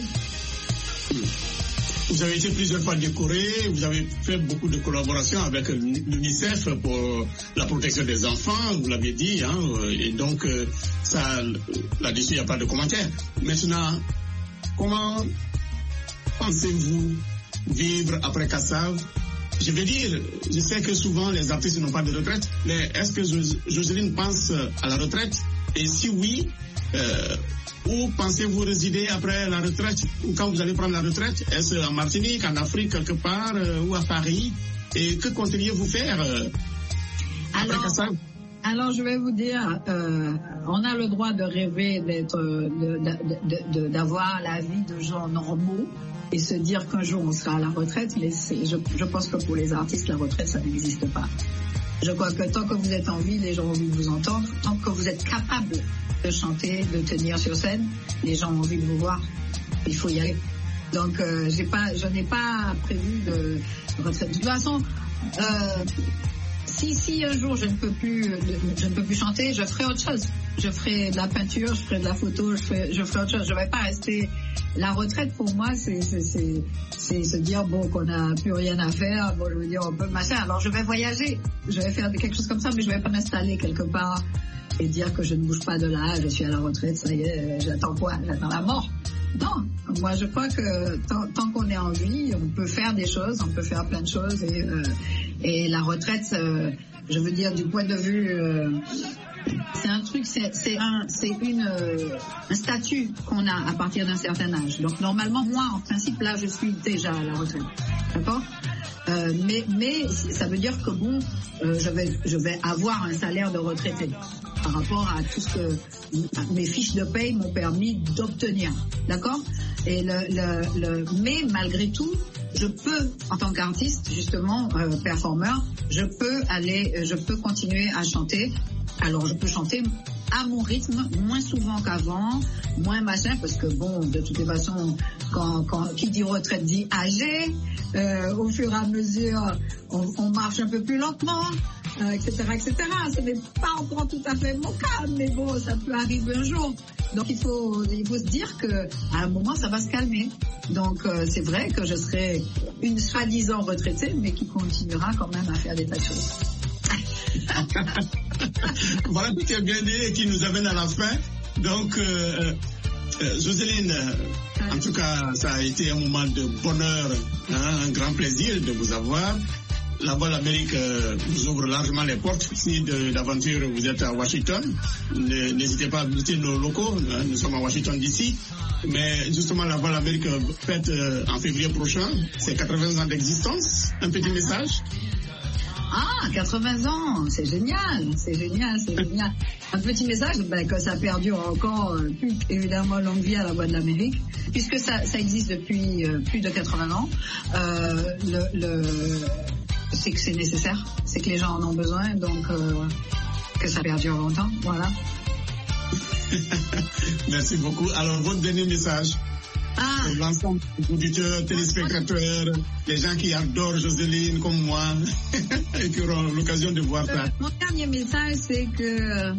Vous avez été plusieurs fois décoré, vous avez fait beaucoup de collaborations avec l'UNICEF pour la protection des enfants, vous l'avez dit, hein, et donc ça, là-dessus, il n'y a pas de commentaire. Maintenant, comment pensez-vous vivre après Kassav? Je veux dire, je sais que souvent les artistes n'ont pas de retraite, mais est-ce que Jocelyne pense à la retraite? Et si oui, où pensez-vous résider après la retraite? Ou quand vous allez prendre la retraite? Est-ce en Martinique, en Afrique, quelque part, ou à Paris? Et que compteriez-vous faire après Kassav? Alors, je vais vous dire, on a le droit de rêver d'avoir la vie de gens normaux et se dire qu'un jour on sera à la retraite, mais je pense que pour les artistes, la retraite, ça n'existe pas. Je crois que tant que vous êtes en vie, les gens ont envie de vous entendre. Tant que vous êtes capable de chanter, de tenir sur scène, les gens ont envie de vous voir. Il faut y aller. Donc, je n'ai pas prévu de retraite. De toute façon, si un jour je ne peux plus chanter, je ferai autre chose. Je ferai de la peinture, je ferai de la photo, je ferai autre chose. Je vais pas rester. La retraite pour moi, c'est se dire bon qu'on n'a plus rien à faire. Bon, je veux dire on peut machin. Alors je vais voyager, je vais faire quelque chose comme ça, mais je vais pas m'installer quelque part et dire que je ne bouge pas de là. Je suis à la retraite, ça y est, j'attends quoi? J'attends la mort. Non, moi je crois que tant qu'on est en vie, on peut faire des choses, on peut faire plein de choses et la retraite, je veux dire du point de vue, c'est un truc, c'est un statut qu'on a à partir d'un certain âge. Donc normalement moi en principe là je suis déjà à la retraite, d'accord? Mais ça veut dire que bon, je vais avoir un salaire de retraité par rapport à tout ce que mes fiches de paye m'ont permis d'obtenir, d'accord? Et mais malgré tout, je peux, en tant qu'artiste, justement, performeur, je peux continuer à chanter. Alors, je peux chanter à mon rythme, moins souvent qu'avant, moins machin, parce que bon, de toutes les façons, qui dit retraite dit âgé, au fur et à mesure, on marche un peu plus lentement, etc., etc. Ce n'est pas encore tout à fait mon cas, mais bon, ça peut arriver un jour. Donc il faut se dire que à un moment, ça va se calmer. Donc c'est vrai que je serai une soi-disant retraitée, mais qui continuera quand même à faire des tas de choses. Voilà qui est bien dit et qui nous amène à la fin. Donc, Jocelyne, en tout cas, ça a été un moment de bonheur, hein, un grand plaisir de vous avoir. La Voix de l'Amérique vous ouvre largement les portes. Si d'aventure vous êtes à Washington, n'hésitez pas à visiter nos locaux. Hein, nous sommes à Washington DC. Mais justement, la Voix de l'Amérique fête en février prochain ses 80 ans d'existence. Un petit message. Ah, 80 ans, c'est génial. Un petit message, que ça perdure encore, évidemment, longue vie à la Voix de l'Amérique, puisque ça existe depuis plus de 80 ans. C'est que c'est nécessaire, c'est que les gens en ont besoin, donc que ça perdure longtemps, voilà. Merci beaucoup. Alors, votre dernier message. L'ensemble des auditeurs, téléspectateurs, les gens qui adorent Jocelyne comme moi et qui auront l'occasion de voir ça. Mon dernier message, c'est que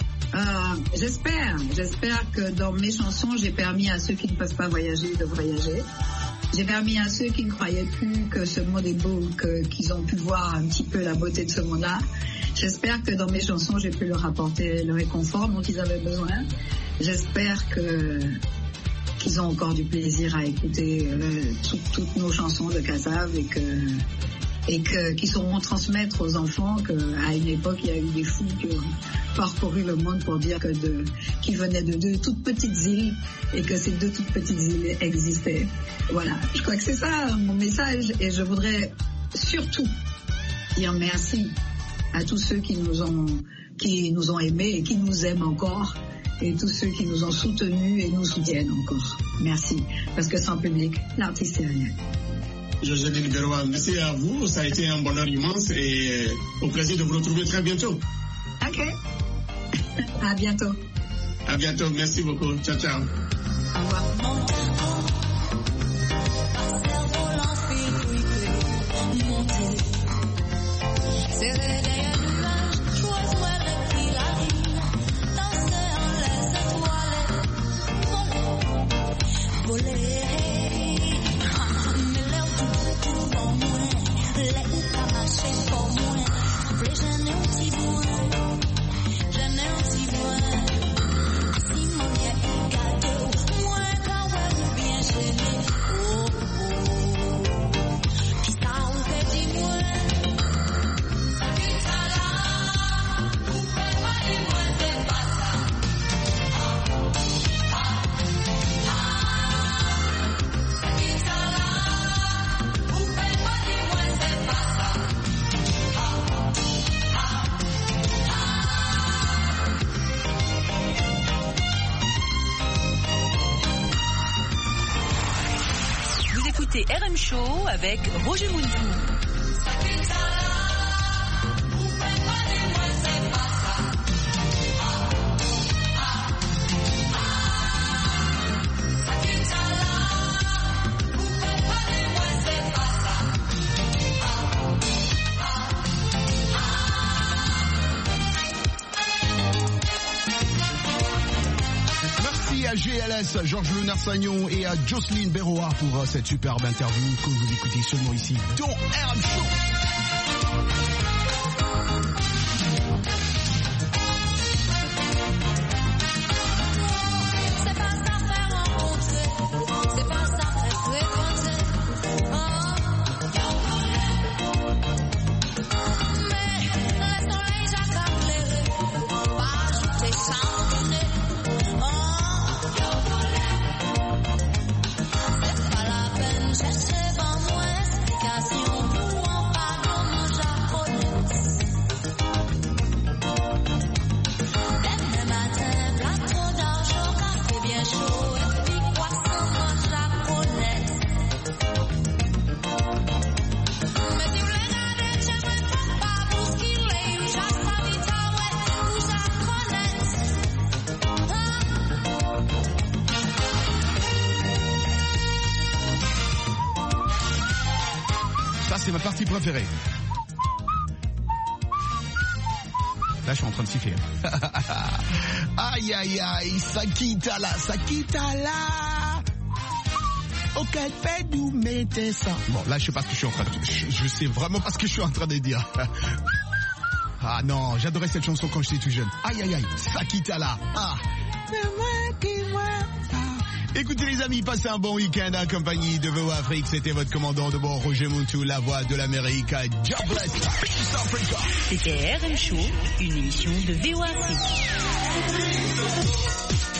j'espère que dans mes chansons, j'ai permis à ceux qui ne peuvent pas voyager de voyager. J'ai permis à ceux qui ne croyaient plus que ce monde est beau, qu'ils ont pu voir un petit peu la beauté de ce monde-là. J'espère que dans mes chansons, j'ai pu leur apporter le réconfort dont ils avaient besoin. J'espère qu'ils ont encore du plaisir à écouter toutes nos chansons de Kassav et qu'ils sauront transmettre aux enfants qu'à une époque, il y a eu des fous qui ont parcouru le monde pour dire qu'ils venaient de deux toutes petites îles et que ces deux toutes petites îles existaient. Voilà, je crois que c'est ça mon message et je voudrais surtout dire merci à tous ceux qui nous ont aimés et qui nous aiment encore et tous ceux qui nous ont soutenus et nous soutiennent encore. Merci, parce que sans public, l'artiste c'est rien. Jocelyne Berroa, merci à vous. Ça a été un bonheur immense et au plaisir de vous retrouver très bientôt. Ok. À bientôt. À bientôt. Merci beaucoup. Ciao, ciao. Au revoir. RM Show avec Roger Muntou. À GLS, Georges Lenard-Sagnon et à Jocelyne Berroa pour cette superbe interview que vous écoutez seulement ici dans RM Show. C'est ma partie préférée. Là, je suis en train de siffler. Aïe, aïe, aïe, ça quitte là. Ok, fais d'où mettez ça. Bon, là, je sais pas ce que je suis en train de dire. Je sais vraiment pas ce que je suis en train de dire. Ah non, j'adorais cette chanson quand j'étais tout jeune. Aïe aïe aïe, Sakitala. Ah. Écoutez les amis, passez un bon week-end en compagnie de VOA Afrique. C'était votre commandant de bord, Roger Muntu, la voix de l'Amérique. God bless. Peace Africa. C'était RM Show, une émission de VOA Afrique.